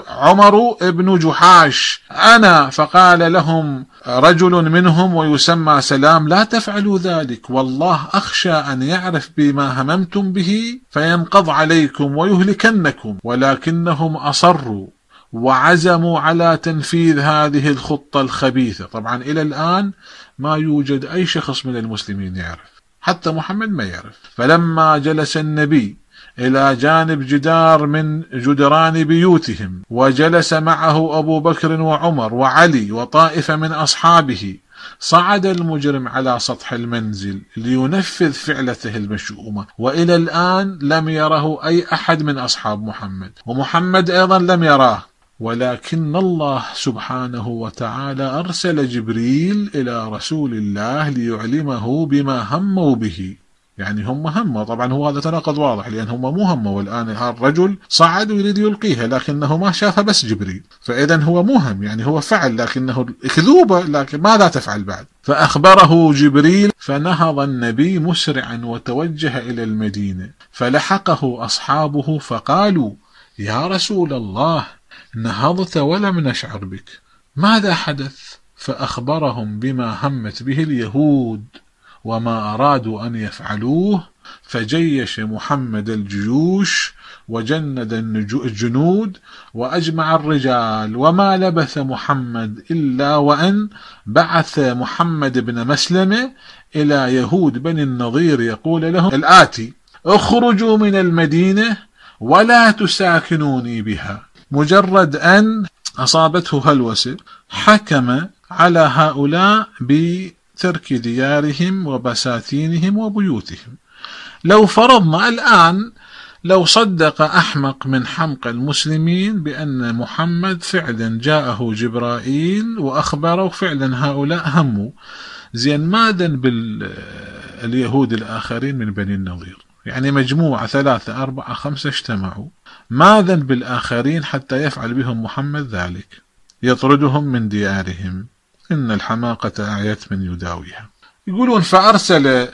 عمر ابن جحاش: أنا. فقال لهم رجل منهم ويسمى سلام: لا تفعلوا ذلك، والله أخشى أن يعرف بما هممتم به فينقض عليكم ويهلكنكم. ولكنهم أصروا وعزموا على تنفيذ هذه الخطة الخبيثة. طبعا إلى الآن ما يوجد أي شخص من المسلمين يعرف، حتى محمد ما يعرف. فلما جلس النبي إلى جانب جدار من جدران بيوتهم، وجلس معه أبو بكر وعمر وعلي وطائفة من أصحابه، صعد المجرم على سطح المنزل لينفذ فعلته المشؤومة، وإلى الآن لم يره أي أحد من أصحاب محمد، ومحمد أيضا لم يراه. ولكن الله سبحانه وتعالى أرسل جبريل إلى رسول الله ليعلمه بما هموا به. يعني هم هموا، طبعا هو هذا تناقض واضح، لأن هم مو هموا، والآن هذا الرجل صعد ويريد يلقيها لكنه ما شافها بس جبريل، فإذا هو مهم، يعني هو فعل لكنه كذوبة، لكن ماذا تفعل بعد؟ فأخبره جبريل، فنهض النبي مسرعا وتوجه إلى المدينة، فلحقه أصحابه فقالوا: يا رسول الله، نهضت ولم نشعر بك، ماذا حدث؟ فأخبرهم بما همت به اليهود وما أرادوا أن يفعلوه. فجيش محمد الجيوش وجند الجنود وأجمع الرجال، وما لبث محمد إلا وأن بعث محمد بن مسلمة إلى يهود بني النضير يقول لهم الآتي: اخرجوا من المدينة ولا تساكنوني بها. مجرد أن أصابته هلوسة حكم على هؤلاء بترك ديارهم وبساتينهم وبيوتهم. لو فرضنا الآن، لو صدق أحمق من حمق المسلمين بأن محمد فعلا جاءه جبرائيل وأخبره فعلا هؤلاء هموا، زين ماذا باليهود الآخرين من بني النضير؟ يعني مجموعة 3 4 5 اجتمعوا، ماذا بالآخرين حتى يفعل بهم محمد ذلك؟ يطردهم من ديارهم. إن الحماقة أعيت من يداويها. يقولون: فأرسل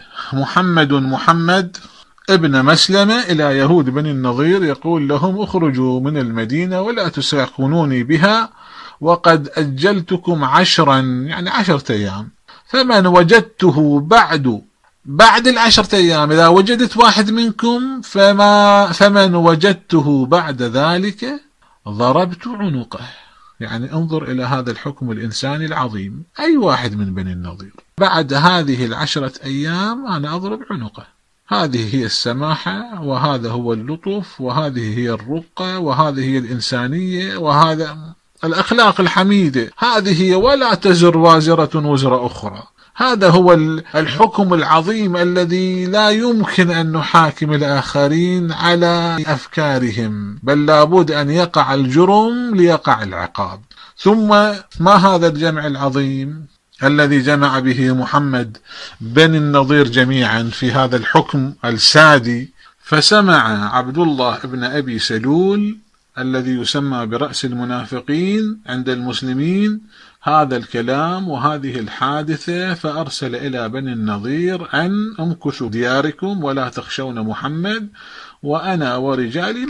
محمد ابن مسلمة إلى يهود بني النضير يقول لهم: اخرجوا من المدينة ولا تساكنوني بها، وقد أجلتكم 10، يعني 10 أيام، فمن وجدته بعد 10 أيام، إذا وجدت واحد منكم فمن وجدته بعد ذلك ضربت عنقه. يعني انظر إلى هذا الحكم الإنساني العظيم. أي واحد من بني النضير بعد هذه 10 أيام أنا أضرب عنقه. هذه هي السماحة، وهذا هو اللطف، وهذه هي الرقة، وهذه هي الإنسانية، وهذا الأخلاق الحميدة. هذه هي: ولا تزر وازرة وزر أخرى. هذا هو الحكم العظيم الذي لا يمكن أن نحاكم الآخرين على أفكارهم، بل لابد أن يقع الجرم ليقع العقاب. ثم ما هذا الجمع العظيم الذي جمع به محمد بني النضير جميعا في هذا الحكم السادي؟ فسمع عبد الله بن أبي سلول الذي يسمى برأس المنافقين عند المسلمين هذا الكلام وهذه الحادثة، فأرسل إلى بني النضير أن امكثوا دياركم ولا تخشون محمد، وأنا ورجالي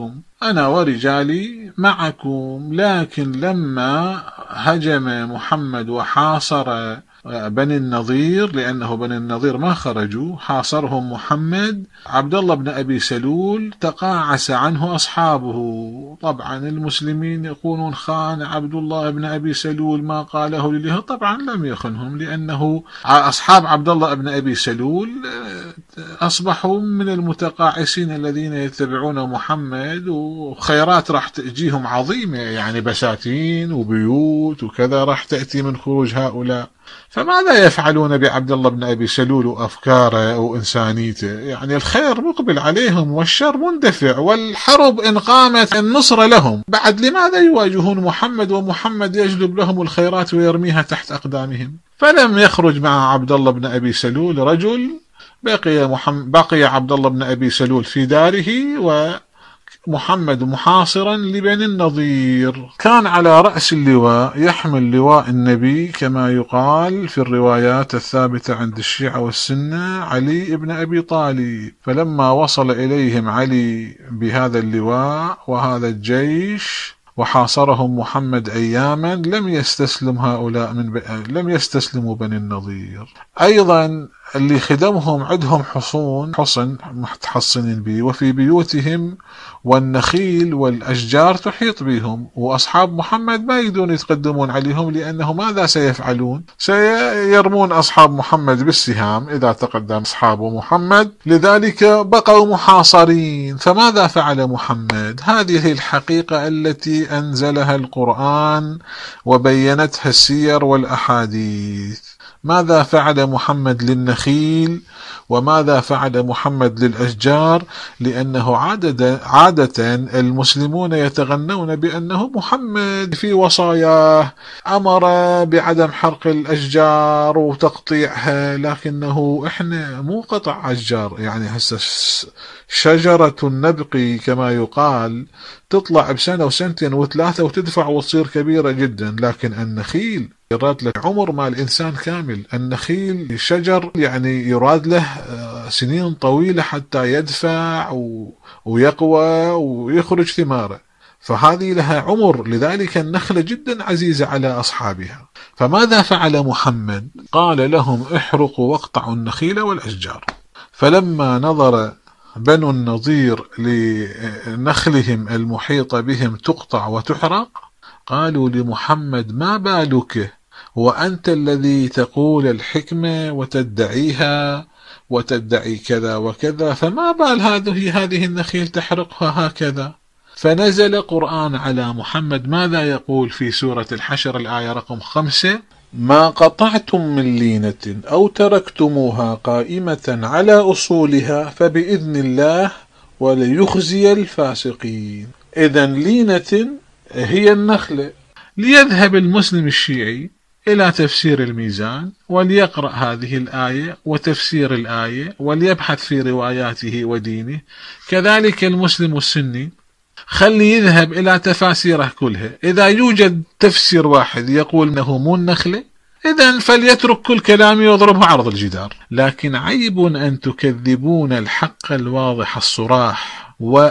معكم. لكن لما هجم محمد وحاصر بني النضير، لأنه بني النضير ما خرجوا، حاصرهم محمد، عبد الله بن أبي سلول تقاعس عنه أصحابه. طبعا المسلمين يقولون: خان عبد الله بن أبي سلول ما قاله لله. طبعا لم يخنهم، لأنه أصحاب عبد الله بن أبي سلول أصبحوا من المتقاعسين الذين يتبعون محمد، وخيرات راح تأجيهم عظيمة، يعني بساتين وبيوت وكذا راح تأتي من خروج هؤلاء. فماذا يفعلون بعبد الله بن أبي سلول وأفكاره وإنسانيته؟ يعني الخير مقبل عليهم والشر مندفع، والحرب إن قامت النصر لهم. بعد لماذا يواجهون محمد ومحمد يجلب لهم الخيرات ويرميها تحت أقدامهم؟ فلم يخرج مع عبد الله بن أبي سلول رجل، بقي عبد الله بن أبي سلول في داره، ومحمد محاصرا لبني النضير. كان على رأس اللواء يحمل لواء النبي كما يقال في الروايات الثابتة عند الشيعة والسنة علي بن أبي طالب. فلما وصل إليهم علي بهذا اللواء وهذا الجيش وحاصرهم محمد أياما، لم يستسلموا بني النضير. أيضا اللي خدمهم عندهم حصن متحصنين به، وفي بيوتهم والنخيل والأشجار تحيط بهم، وأصحاب محمد ما يريدون يتقدمون عليهم، لأنه ماذا سيفعلون؟ سيرمون أصحاب محمد بالسهام إذا تقدم أصحاب محمد، لذلك بقوا محاصرين. فماذا فعل محمد؟ هذه الحقيقة التي أنزلها القرآن وبينتها السير والأحاديث. ماذا فعل محمد للنخيل وماذا فعل محمد للأشجار؟ لأنه عادة المسلمون يتغنون بأنه محمد في وصاياه أمر بعدم حرق الأشجار وتقطيعها، لكنه إحنا مو قطع أشجار. يعني هسه شجرة النبقي كما يقال تطلع بسنة وسنتين وثلاثة وتدفع وتصير كبيرة جدا، لكن النخيل يراد له عمر مع الإنسان كامل. النخيل شجر يعني يراد له سنين طويلة حتى يدفع ويقوى ويخرج ثماره، فهذه لها عمر، لذلك النخلة جدا عزيزة على أصحابها. فماذا فعل محمد؟ قال لهم احرقوا واقطعوا النخيل والأشجار. فلما نظر بنو النضير لنخلهم المحيطة بهم تقطع وتحرق، قالوا لمحمد ما بالك وأنت الذي تقول الحكمة وتدعيها وتدعي كذا وكذا، فما بال هذه النخيل تحرقها هكذا؟ فنزل قرآن على محمد. ماذا يقول في سورة الحشر الآية رقم 5؟ ما قطعتم من لينة أو تركتموها قائمة على أصولها فبإذن الله وليخزي الفاسقين. إذن لينة هي النخلة. ليذهب المسلم الشيعي إلى تفسير الميزان وليقرأ هذه الآية وتفسير الآية وليبحث في رواياته ودينه، كذلك المسلم السني خلي يذهب إلى تفاسيره كلها. إذا يوجد تفسير واحد يقول أنه مو النخلة، إذن فليترك كل كلامي ويضربه عرض الجدار. لكن عيب أن تكذبون الحق الواضح الصراح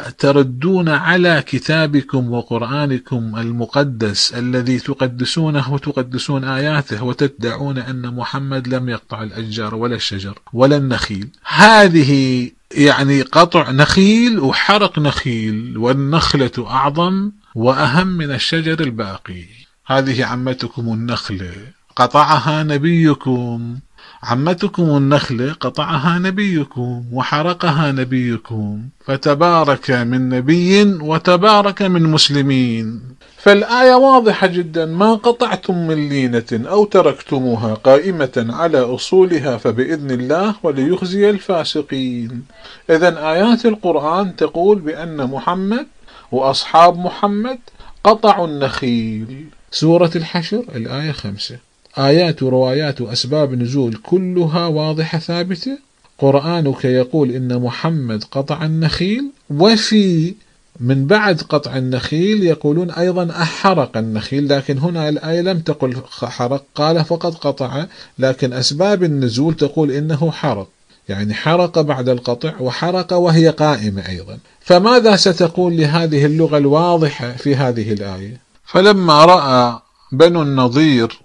وتردون على كتابكم وقرآنكم المقدس الذي تقدسونه وتقدسون آياته، وتدعون أن محمد لم يقطع الأشجار ولا الشجر ولا النخيل. هذه يعني قطع نخيل وحرق نخيل، والنخلة أعظم وأهم من الشجر الباقي. هذه عمتكم النخلة قطعها نبيكم، عمتكم النخلة قطعها نبيكم وحرقها نبيكم، فتبارك من نبي وتبارك من مسلمين. فالآية واضحة جدا، ما قطعتم من لينة أو تركتموها قائمة على أصولها فبإذن الله وليخزي الفاسقين. إذن آيات القرآن تقول بأن محمد وأصحاب محمد قطعوا النخيل. سورة الحشر الآية 5. آيات وروايات وأسباب نزول كلها واضحة ثابتة. قرآنك يقول إن محمد قطع النخيل، وفي من بعد قطع النخيل يقولون أيضا أحرق النخيل، لكن هنا الآية لم تقل حرق، قال فقط قطع، لكن أسباب النزول تقول إنه حرق، يعني حرق بعد القطع وحرق وهي قائمة أيضا. فماذا ستقول لهذه اللغة الواضحة في هذه الآية؟ فلما رأى بنو النضير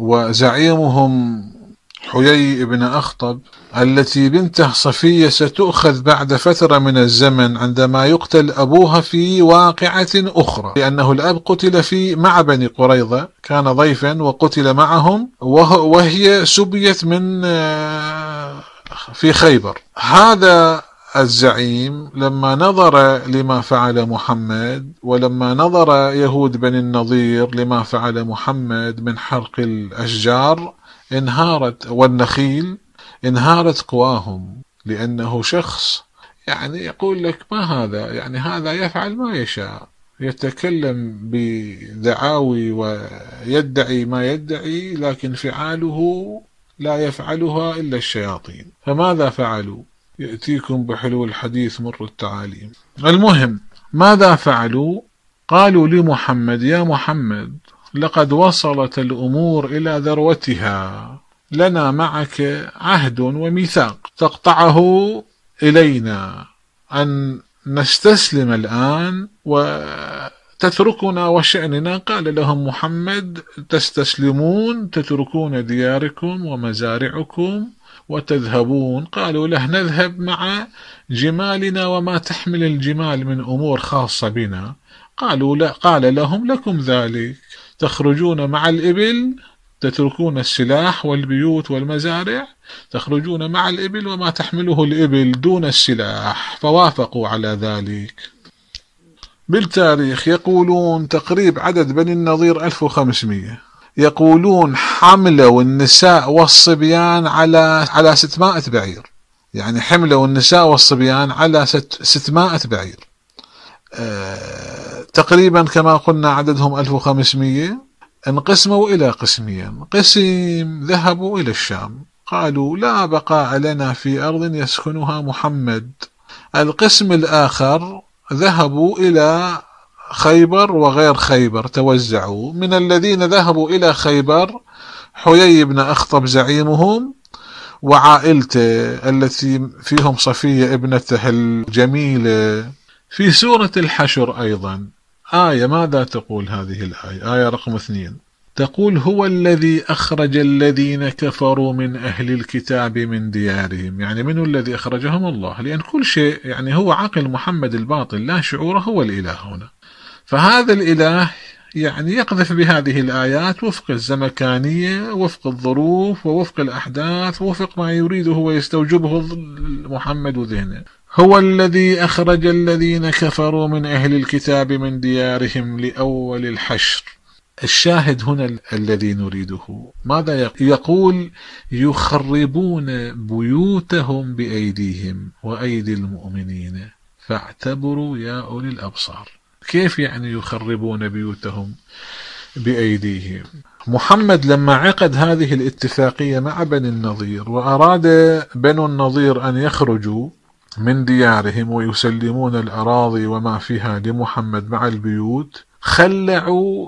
وزعيمهم حيي بن أخطب التي بنته صفية ستؤخذ بعد فترة من الزمن عندما يقتل أبوها في واقعة أخرى، لأنه الأب قتل مع بني قريظة، كان ضيفا وقتل معهم، وهي سبيت من في خيبر. هذا الزعيم لما نظر لما فعل محمد، ولما نظر يهود بني النضير لما فعل محمد من حرق الأشجار انهارت والنخيل، انهارت قواهم، لأنه شخص يعني يقول لك ما هذا، يعني هذا يفعل ما يشاء، يتكلم بدعاوي ويدعي ما يدعي، لكن فعاله لا يفعلها إلا الشياطين. فماذا فعلوا؟ يأتيكم بحلول الحديث مر التعاليم. المهم ماذا فعلوا؟ قالوا لمحمد: يا محمد، لقد وصلت الأمور إلى ذروتها، لنا معك عهد وميثاق تقطعه إلينا، أن نستسلم الآن وتتركنا وشأننا. قال لهم محمد: تستسلمون، تتركون دياركم ومزارعكم وتذهبون؟ قالوا له: نذهب مع جمالنا وما تحمل الجمال من أمور خاصة بنا. قالوا لا. قال لهم: لكم ذلك، تخرجون مع الإبل، تتركون السلاح والبيوت والمزارع، تخرجون مع الإبل وما تحمله الإبل دون السلاح. فوافقوا على ذلك. بالتاريخ يقولون تقريب عدد بني النضير 1500، يقولون حملوا النساء والصبيان على 600 بعير، يعني حملوا النساء والصبيان على 600 بعير. تقريبا كما قلنا عددهم 1500. انقسموا إلى قسمين: قسم ذهبوا إلى الشام، قالوا لا بقاء لنا في أرض يسكنها محمد. القسم الآخر ذهبوا إلى خيبر وغير خيبر، توزعوا. من الذين ذهبوا إلى خيبر حيي بن أخطب زعيمهم، وعائلته التي فيهم صفية ابنته الجميلة. في سورة الحشر أيضا آية، ماذا تقول هذه الآية؟ آية رقم 2 تقول: هو الذي أخرج الذين كفروا من أهل الكتاب من ديارهم. يعني من الذي أخرجهم؟ الله، لأن كل شيء يعني هو عقل محمد الباطل لا شعوره هو الإله هنا. فهذا الإله يعني يقذف بهذه الآيات وفق الزمكانية، وفق الظروف، ووفق الأحداث، ووفق ما يريده ويستوجبه محمد ذهنه. هو الذي أخرج الذين كفروا من أهل الكتاب من ديارهم لأول الحشر. الشاهد هنا الذي نريده ماذا يقول؟ يخربون بيوتهم بأيديهم وأيدي المؤمنين فاعتبروا يا أولي الأبصار. كيف يعني يخربون بيوتهم بأيديهم؟ محمد لما عقد هذه الاتفاقية مع بني النضير، وأراد بنو النضير أن يخرجوا من ديارهم ويسلمون الأراضي وما فيها لمحمد مع البيوت، خلعوا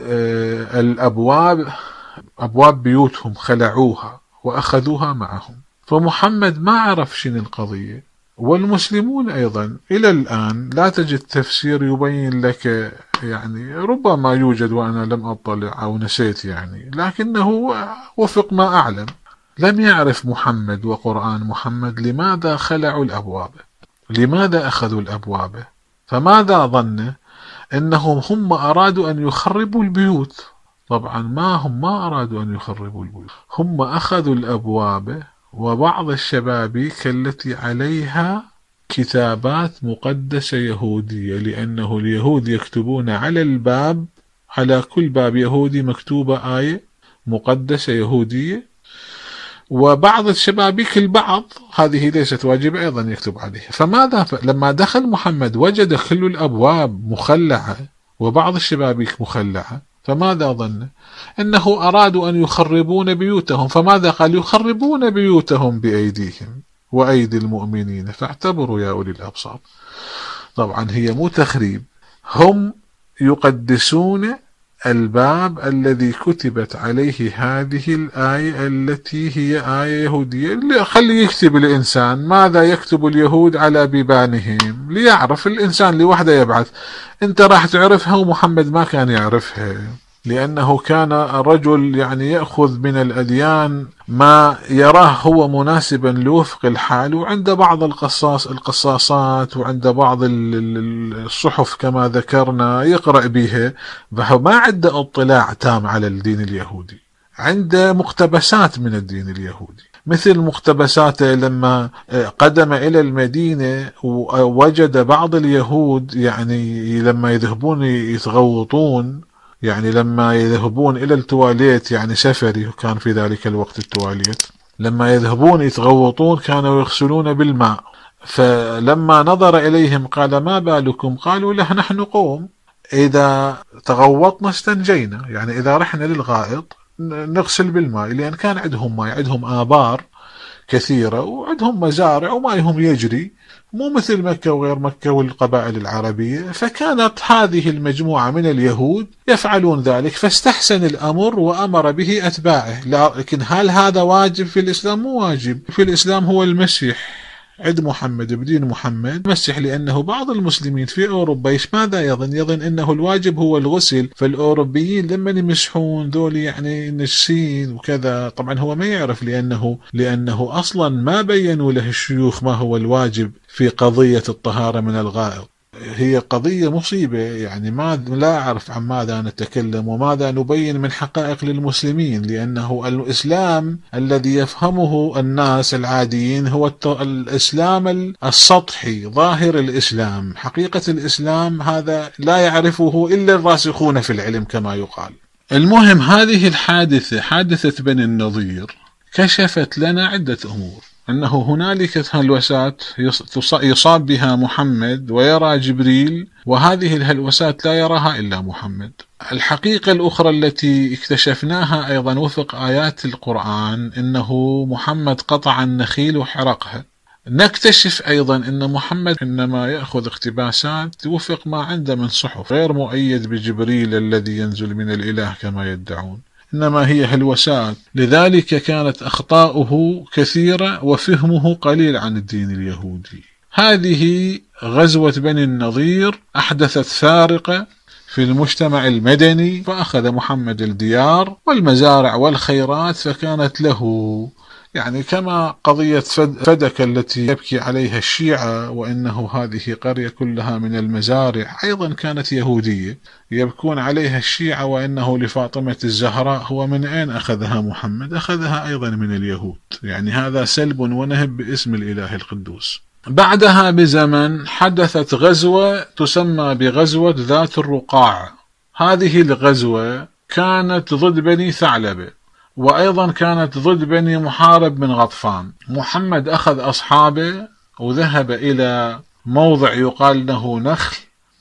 الأبواب، أبواب بيوتهم خلعوها وأخذوها معهم. فمحمد ما عرف شنو القضية، والمسلمون أيضا إلى الآن لا تجد تفسير يبين لك، يعني ربما يوجد وأنا لم أطلع أو نسيت يعني، لكنه وفق ما أعلم لم يعرف محمد وقرآن محمد لماذا خلعوا الأبواب، لماذا أخذوا الأبواب. فماذا ظن؟ إنهم هم أرادوا أن يخربوا البيوت. طبعا ما أرادوا أن يخربوا البيوت، هم أخذوا الأبواب وبعض الشبابيك التي عليها كتابات مقدسة يهودية، لأنه اليهود يكتبون على الباب، على كل باب يهودي مكتوبة آية مقدسة يهودية، وبعض الشبابيك البعض هذه ليست واجبة أيضا يكتب عليها. فماذا لما دخل محمد وجد كل الأبواب مخلعة وبعض الشبابيك مخلعة، فماذا ظن؟ إنه أرادوا أن يخربون بيوتهم. فماذا قال؟ يخربون بيوتهم بأيديهم وأيدي المؤمنين فاعتبروا يا أولي الأبصار. طبعا هي مو تخريب، هم يقدسون الباب الذي كتبت عليه هذه الآية التي هي آية يهودية. خلي يكتب الإنسان ماذا يكتب اليهود على بيبانهم ليعرف الإنسان لوحده يبعث. أنت راح تعرفها ومحمد ما كان يعرفها، لأنه كان رجل يعني يأخذ من الأديان ما يراه هو مناسبا لوفق الحال، وعند بعض القصاصات وعند بعض الصحف كما ذكرنا يقرأ بها، فما عنده اطلاع تام على الدين اليهودي، عنده مقتبسات من الدين اليهودي. مثل مقتبساته لما قدم إلى المدينة ووجد بعض اليهود يعني لما يذهبون يتغوطون، يعني لما يذهبون إلى التواليت، يعني سفري كان في ذلك الوقت التواليت، لما يذهبون يتغوطون كانوا يغسلون بالماء. فلما نظر إليهم قال: ما بالكم؟ قالوا له: نحن قوم إذا تغوطنا استنجينا، يعني إذا رحنا للغائط نغسل بالماء، لأن كان عندهم ماء، عندهم آبار كثيرة وعندهم مزارع وماءهم يجري، مو مثل مكة وغير مكة والقبائل العربية. فكانت هذه المجموعة من اليهود يفعلون ذلك، فاستحسن الأمر وأمر به أتباعه. لكن هل هذا واجب في الإسلام؟ مو واجب. في الإسلام هو المسيح عند محمد بدين محمد مسح، لأنه بعض المسلمين في أوروبا ماذا يظن أنه الواجب هو الغسل، فالأوروبيين لما يمسحون ذول يعني نجسين وكذا. طبعا هو ما يعرف، لأنه أصلا ما بينوا له الشيوخ ما هو الواجب في قضية الطهارة من الغائط. هي قضية مصيبة، يعني لا أعرف عن ماذا نتكلم وماذا نبين من حقائق للمسلمين، لأنه الإسلام الذي يفهمه الناس العاديين هو الإسلام السطحي، ظاهر الإسلام. حقيقة الإسلام هذا لا يعرفه إلا الراسخون في العلم كما يقال. المهم، هذه الحادثة، حادثة بني النضير، كشفت لنا عدة أمور: أنه هنالك هلوسات يصاب بها محمد ويرى جبريل، وهذه الهلوسات لا يراها إلا محمد. الحقيقة الأخرى التي اكتشفناها أيضا وفق آيات القرآن أنه محمد قطع النخيل وحرقها. نكتشف أيضا أن محمد إنما يأخذ اقتباسات وفق ما عنده من صحف، غير مؤيد بجبريل الذي ينزل من الإله كما يدعون، إنما هي هلوسات. لذلك كانت أخطاؤه كثيرة وفهمه قليل عن الدين اليهودي. هذه غزوة بني النضير أحدثت فارقة في المجتمع المدني، فأخذ محمد الديار والمزارع والخيرات، فكانت له يعني كما قضية فدك التي يبكي عليها الشيعة، وإنه هذه قرية كلها من المزارع، أيضا كانت يهودية يبكون عليها الشيعة، وإنه لفاطمة الزهراء. هو من أين أخذها محمد؟ أخذها أيضا من اليهود، يعني هذا سلب ونهب باسم الإله القدوس. بعدها بزمن حدثت غزوة تسمى بغزوة ذات الرقاع. هذه الغزوة كانت ضد بني ثعلبة، وأيضا كانت ضد بني محارب من غطفان. محمد أخذ أصحابه وذهب إلى موضع يقال له نخل،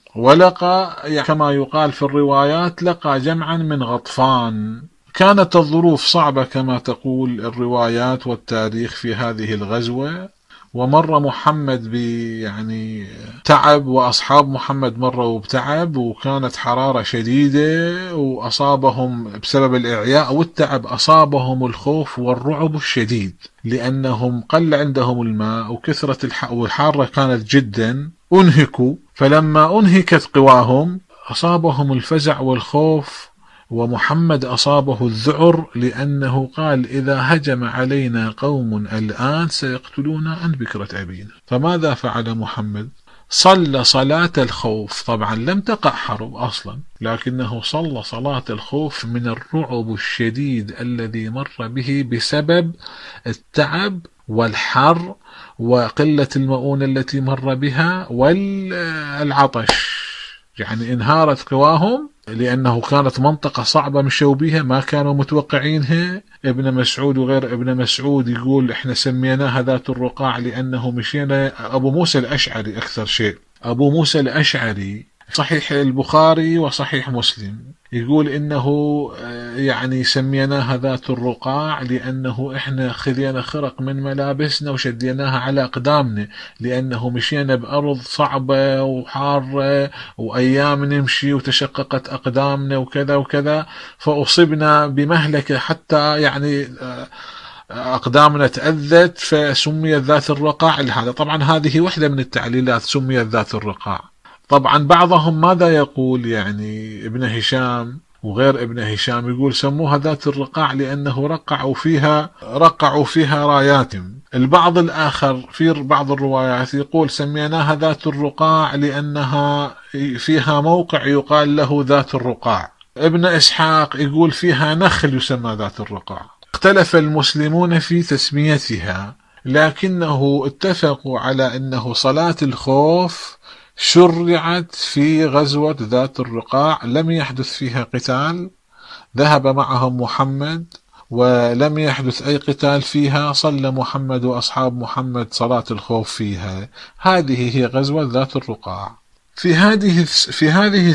ولقى كما يقال في الروايات لقى جمعا من غطفان. كانت الظروف صعبة كما تقول الروايات والتاريخ في هذه الغزوة، ومر محمد يعني تعب، وأصحاب محمد مروا بتعب، وكانت حرارة شديدة، وأصابهم بسبب الإعياء والتعب أصابهم الخوف والرعب الشديد، لأنهم قل عندهم الماء وكثرة والحارة كانت جدا، أنهكوا. فلما أنهكت قواهم أصابهم الفزع والخوف، ومحمد أصابه الذعر، لأنه قال: إذا هجم علينا قوم الآن سيقتلون عن بكرة أبينا. فماذا فعل محمد؟ صلى صلاة الخوف. طبعا لم تقع حرب أصلا، لكنه صلى صلاة الخوف من الرعب الشديد الذي مر به بسبب التعب والحر وقلة المؤونة التي مر بها والعطش. يعني انهارت قواهم، لأنه كانت منطقة صعبة مشوا بها ما كانوا متوقعينها. ابن مسعود وغير ابن مسعود يقول: احنا سميناها ذات الرقاع لأنه مشينا. أبو موسى الأشعري أكثر شيء، أبو موسى الأشعري صحيح البخاري وصحيح مسلم يقول إنه يعني سميناها ذات الرقاع لأنه إحنا خذينا خرق من ملابسنا وشديناها على أقدامنا، لأنه مشينا بأرض صعبة وحارة وأيام نمشي وتشققت أقدامنا وكذا وكذا، فأصبنا بمهلكة حتى يعني أقدامنا تأذت، فسميت ذات الرقاع لهذا. طبعا هذه واحدة من التعليلات، سميت ذات الرقاع. طبعا بعضهم ماذا يقول؟ يعني ابن هشام وغير ابن هشام يقول سموها ذات الرقاع لأنه رقعوا فيها راياتهم. البعض الآخر في بعض الروايات يقول سميناها ذات الرقاع لأنها فيها موقع يقال له ذات الرقاع. ابن إسحاق يقول فيها نخل يسمى ذات الرقاع. اختلف المسلمون في تسميتها، لكنه اتفقوا على أنه صلاة الخوف شرعت في غزوة ذات الرقاع، لم يحدث فيها قتال، ذهب معهم محمد ولم يحدث أي قتال فيها، صلى محمد وأصحاب محمد صلاة الخوف فيها. هذه هي غزوة ذات الرقاع. في هذه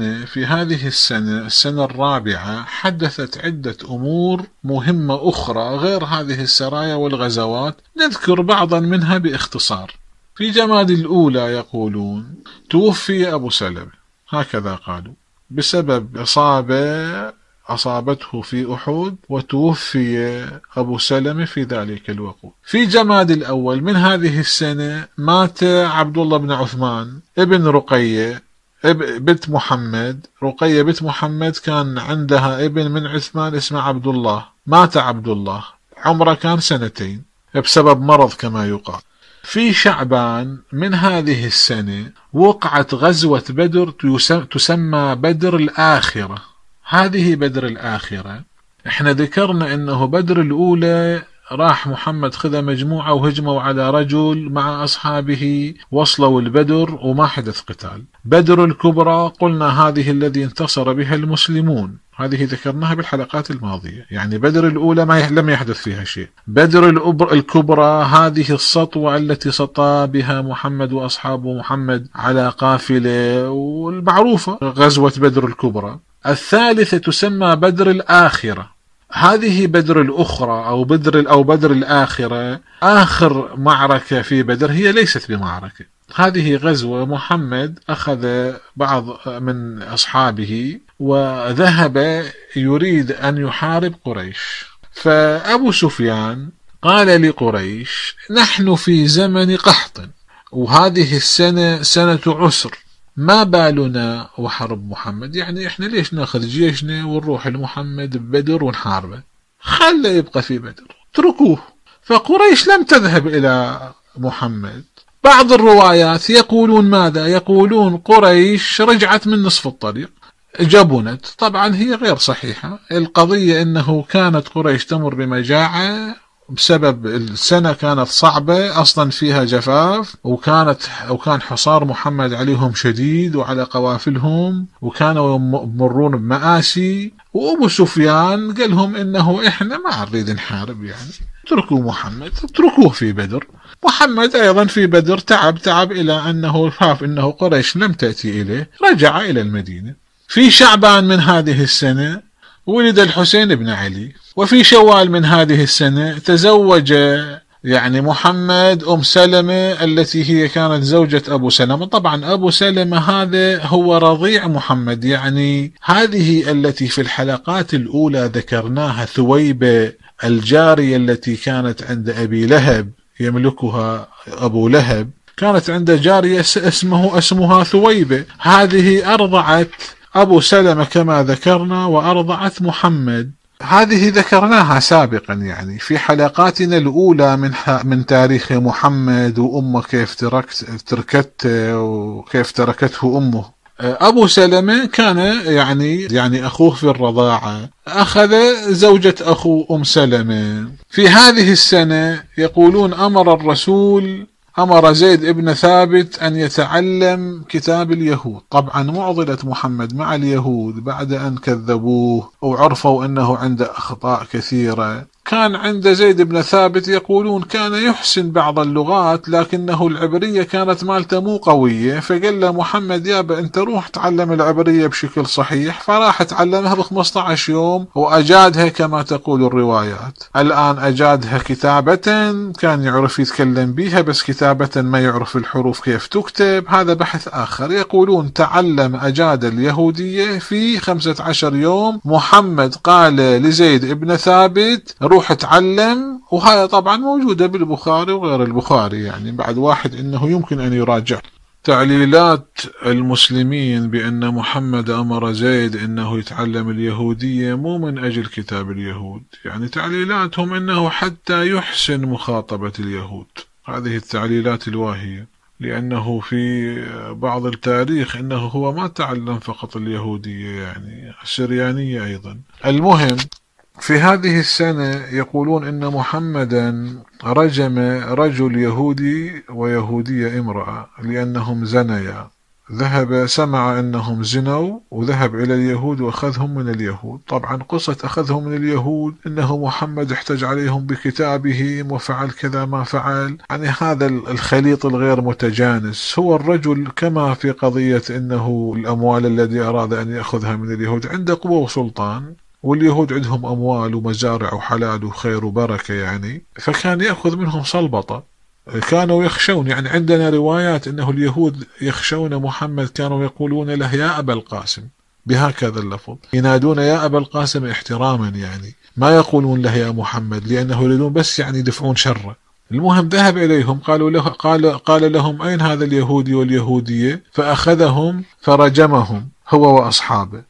السنة السنة الرابعة، حدثت عدة أمور مهمة أخرى غير هذه السرايا والغزوات، نذكر بعضا منها باختصار. في جماد الأولى يقولون توفي أبو سلمة، هكذا قالوا، بسبب إصابة أصابته في أحد، وتوفي أبو سلمة في ذلك الوقت. في جماد الأول من هذه السنة مات عبد الله بن عثمان ابن رقية بنت محمد. رقية بنت محمد كان عندها ابن من عثمان اسمه عبد الله، مات عبد الله، عمره كان 2 بسبب مرض كما يقال. في شعبان من هذه السنة وقعت غزوة بدر تسمى بدر الآخرة. هذه بدر الآخرة. احنا ذكرنا انه بدر الأولى راح محمد خذ مجموعة وهجموا على رجل مع أصحابه، وصلوا البدر وما حدث قتال. بدر الكبرى قلنا هذه الذي انتصر بها المسلمون، هذه ذكرناها بالحلقات الماضية. يعني بدر الأولى لم يحدث فيها شيء. بدر الكبرى هذه السطوة التي سطى بها محمد وأصحاب محمد على قافلة، والمعروفة غزوة بدر الكبرى. الثالثة تسمى بدر الآخرة. هذه بدر الأخرى أو بدر الآخرة، آخر معركة في بدر هي ليست بمعركة. هذه غزوة محمد أخذ بعض من أصحابه وذهب يريد أن يحارب قريش. فأبو سفيان قال لقريش: نحن في زمن قحط، وهذه السنة سنة عسر، ما بالنا وحرب محمد؟ يعني احنا ليش ناخذ جيشنا ونروح لمحمد ببدر ونحاربه؟ خلى يبقى في بدر، اتركوه. فقريش لم تذهب إلى محمد. بعض الروايات يقولون ماذا؟ يقولون قريش رجعت من نصف الطريق، جبنت. طبعا هي غير صحيحة. القضية انه كانت قريش تمر بمجاعة بسبب السنة كانت صعبة أصلا، فيها جفاف، وكان حصار محمد عليهم شديد وعلى قوافلهم، وكانوا يمرون بمآسي. وأبو سفيان قال لهم إنه إحنا ما نريد نحارب، يعني اتركوا محمد، اتركوه في بدر. محمد أيضا في بدر تعب إلى أنه خاف إنه قريش لم تأتي إليه، رجع إلى المدينة. في شعبان من هذه السنة ولد الحسين بن علي. وفي شوال من هذه السنة تزوج يعني محمد سلمة التي هي كانت زوجة أبو سلمة. طبعا أبو سلمة هذا هو رضيع محمد، يعني هذه التي في الحلقات الأولى ذكرناها، ثويبة الجارية التي كانت عند أبي لهب يملكها أبو لهب، كانت عند جارية اسمها ثويبة. هذه أرضعت أبو سلمة كما ذكرنا، وأرضعت محمد. هذه ذكرناها سابقا يعني في حلقاتنا الأولى من تاريخ محمد، وأمه كيف تركته وكيف تركته أمه. أبو سلمة كان يعني أخوه في الرضاعة، أخذ زوجة أخو سلمة. في هذه السنة يقولون أمر زيد ابن ثابت أن يتعلم كتاب اليهود. طبعا معضلة محمد مع اليهود بعد أن كذبوه وعرفوا أنه عنده أخطاء كثيرة، كان عند زيد بن ثابت يقولون كان يحسن بعض اللغات، لكنه العبرية كانت مالته مو قوية. فقال له محمد: يابا أنت روح تعلم العبرية بشكل صحيح. فراح تعلمها ب15 يوم وأجادها كما تقول الروايات. الآن أجادها كتابة، كان يعرف يتكلم بها، بس كتابة ما يعرف الحروف كيف تكتب، هذا بحث آخر. يقولون أجاد اليهودية في 15 يوم. محمد قال لزيد بن ثابت: روح اتعلم. وهذا طبعا موجودة بالبخاري وغير البخاري، يعني بعد واحد انه يمكن ان يراجع. تعليلات المسلمين بأن محمد أمر زيد أنه يتعلم اليهودية مو من أجل كتاب اليهود، يعني تعليلاتهم أنه حتى يحسن مخاطبة اليهود. هذه التعليلات الواهية، لأنه في بعض التاريخ أنه هو ما تعلم فقط اليهودية، يعني السريانية أيضا. المهم في هذه السنة يقولون إن محمدا رجم رجل يهودي ويهودية امرأة لأنهم زنيا. ذهب سمع أنهم زنوا وذهب إلى اليهود وأخذهم من اليهود. طبعا قصة أخذهم من اليهود إنه محمد احتج عليهم بكتابهم وفعل كذا ما فعل، يعني هذا الخليط الغير متجانس. هو الرجل كما في قضية إنه الأموال التي أراد أن يأخذها من اليهود عنده قوة وسلطان، واليهود عندهم أموال ومزارع وحلال وخير وبركة يعني، فكان يأخذ منهم صلبطة. كانوا يخشون، يعني عندنا روايات أنه اليهود يخشون محمد، كانوا يقولون له يا أبا القاسم بهكذا اللفظ، ينادون يا أبا القاسم احتراما، يعني ما يقولون له يا محمد لأنه يريدون بس يعني يدفعون شره. المهم ذهب إليهم، قالوا له قال لهم أين هذا اليهودي واليهودية؟ فأخذهم فرجمهم هو وأصحابه.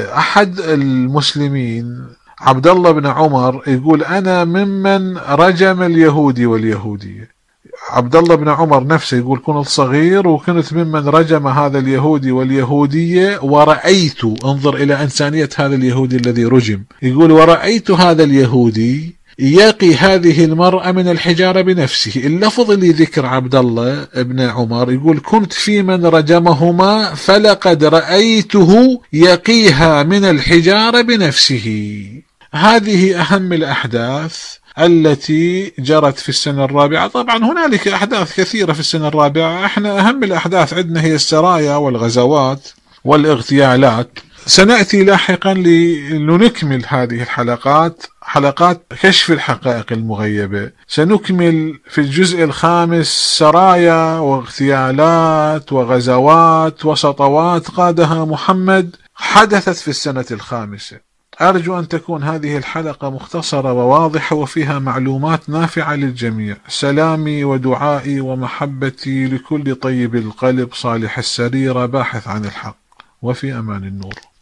أحد المسلمين عبد الله بن عمر يقول أنا ممن رجم اليهودي واليهودية. عبد الله بن عمر نفسه يقول كنت صغير وكنت ممن رجم هذا اليهودي واليهودية، ورأيت، انظر إلى إنسانية هذا اليهودي الذي رجم، يقول ورأيت هذا اليهودي يقي هذه المرأة من الحجارة بنفسه. اللفظ اللي ذكر عبد الله بن عمر يقول كنت في من رجمهما فلقد رأيته يقيها من الحجارة بنفسه. هذه أهم الأحداث التي جرت في السنة الرابعة. طبعا هنالك أحداث كثيرة في السنة الرابعة، احنا أهم الأحداث عندنا هي السرايا والغزوات والاغتيالات. سنأتي لاحقا لنكمل هذه الحلقات، حلقات كشف الحقائق المغيبة. سنكمل في الجزء الخامس سرايا واغتيالات وغزوات وسطوات قادها محمد حدثت في السنة الخامسة. أرجو أن تكون هذه الحلقة مختصرة وواضحة وفيها معلومات نافعة للجميع. سلامي ودعائي ومحبتي لكل طيب القلب صالح السريرة باحث عن الحق، وفي أمان النور.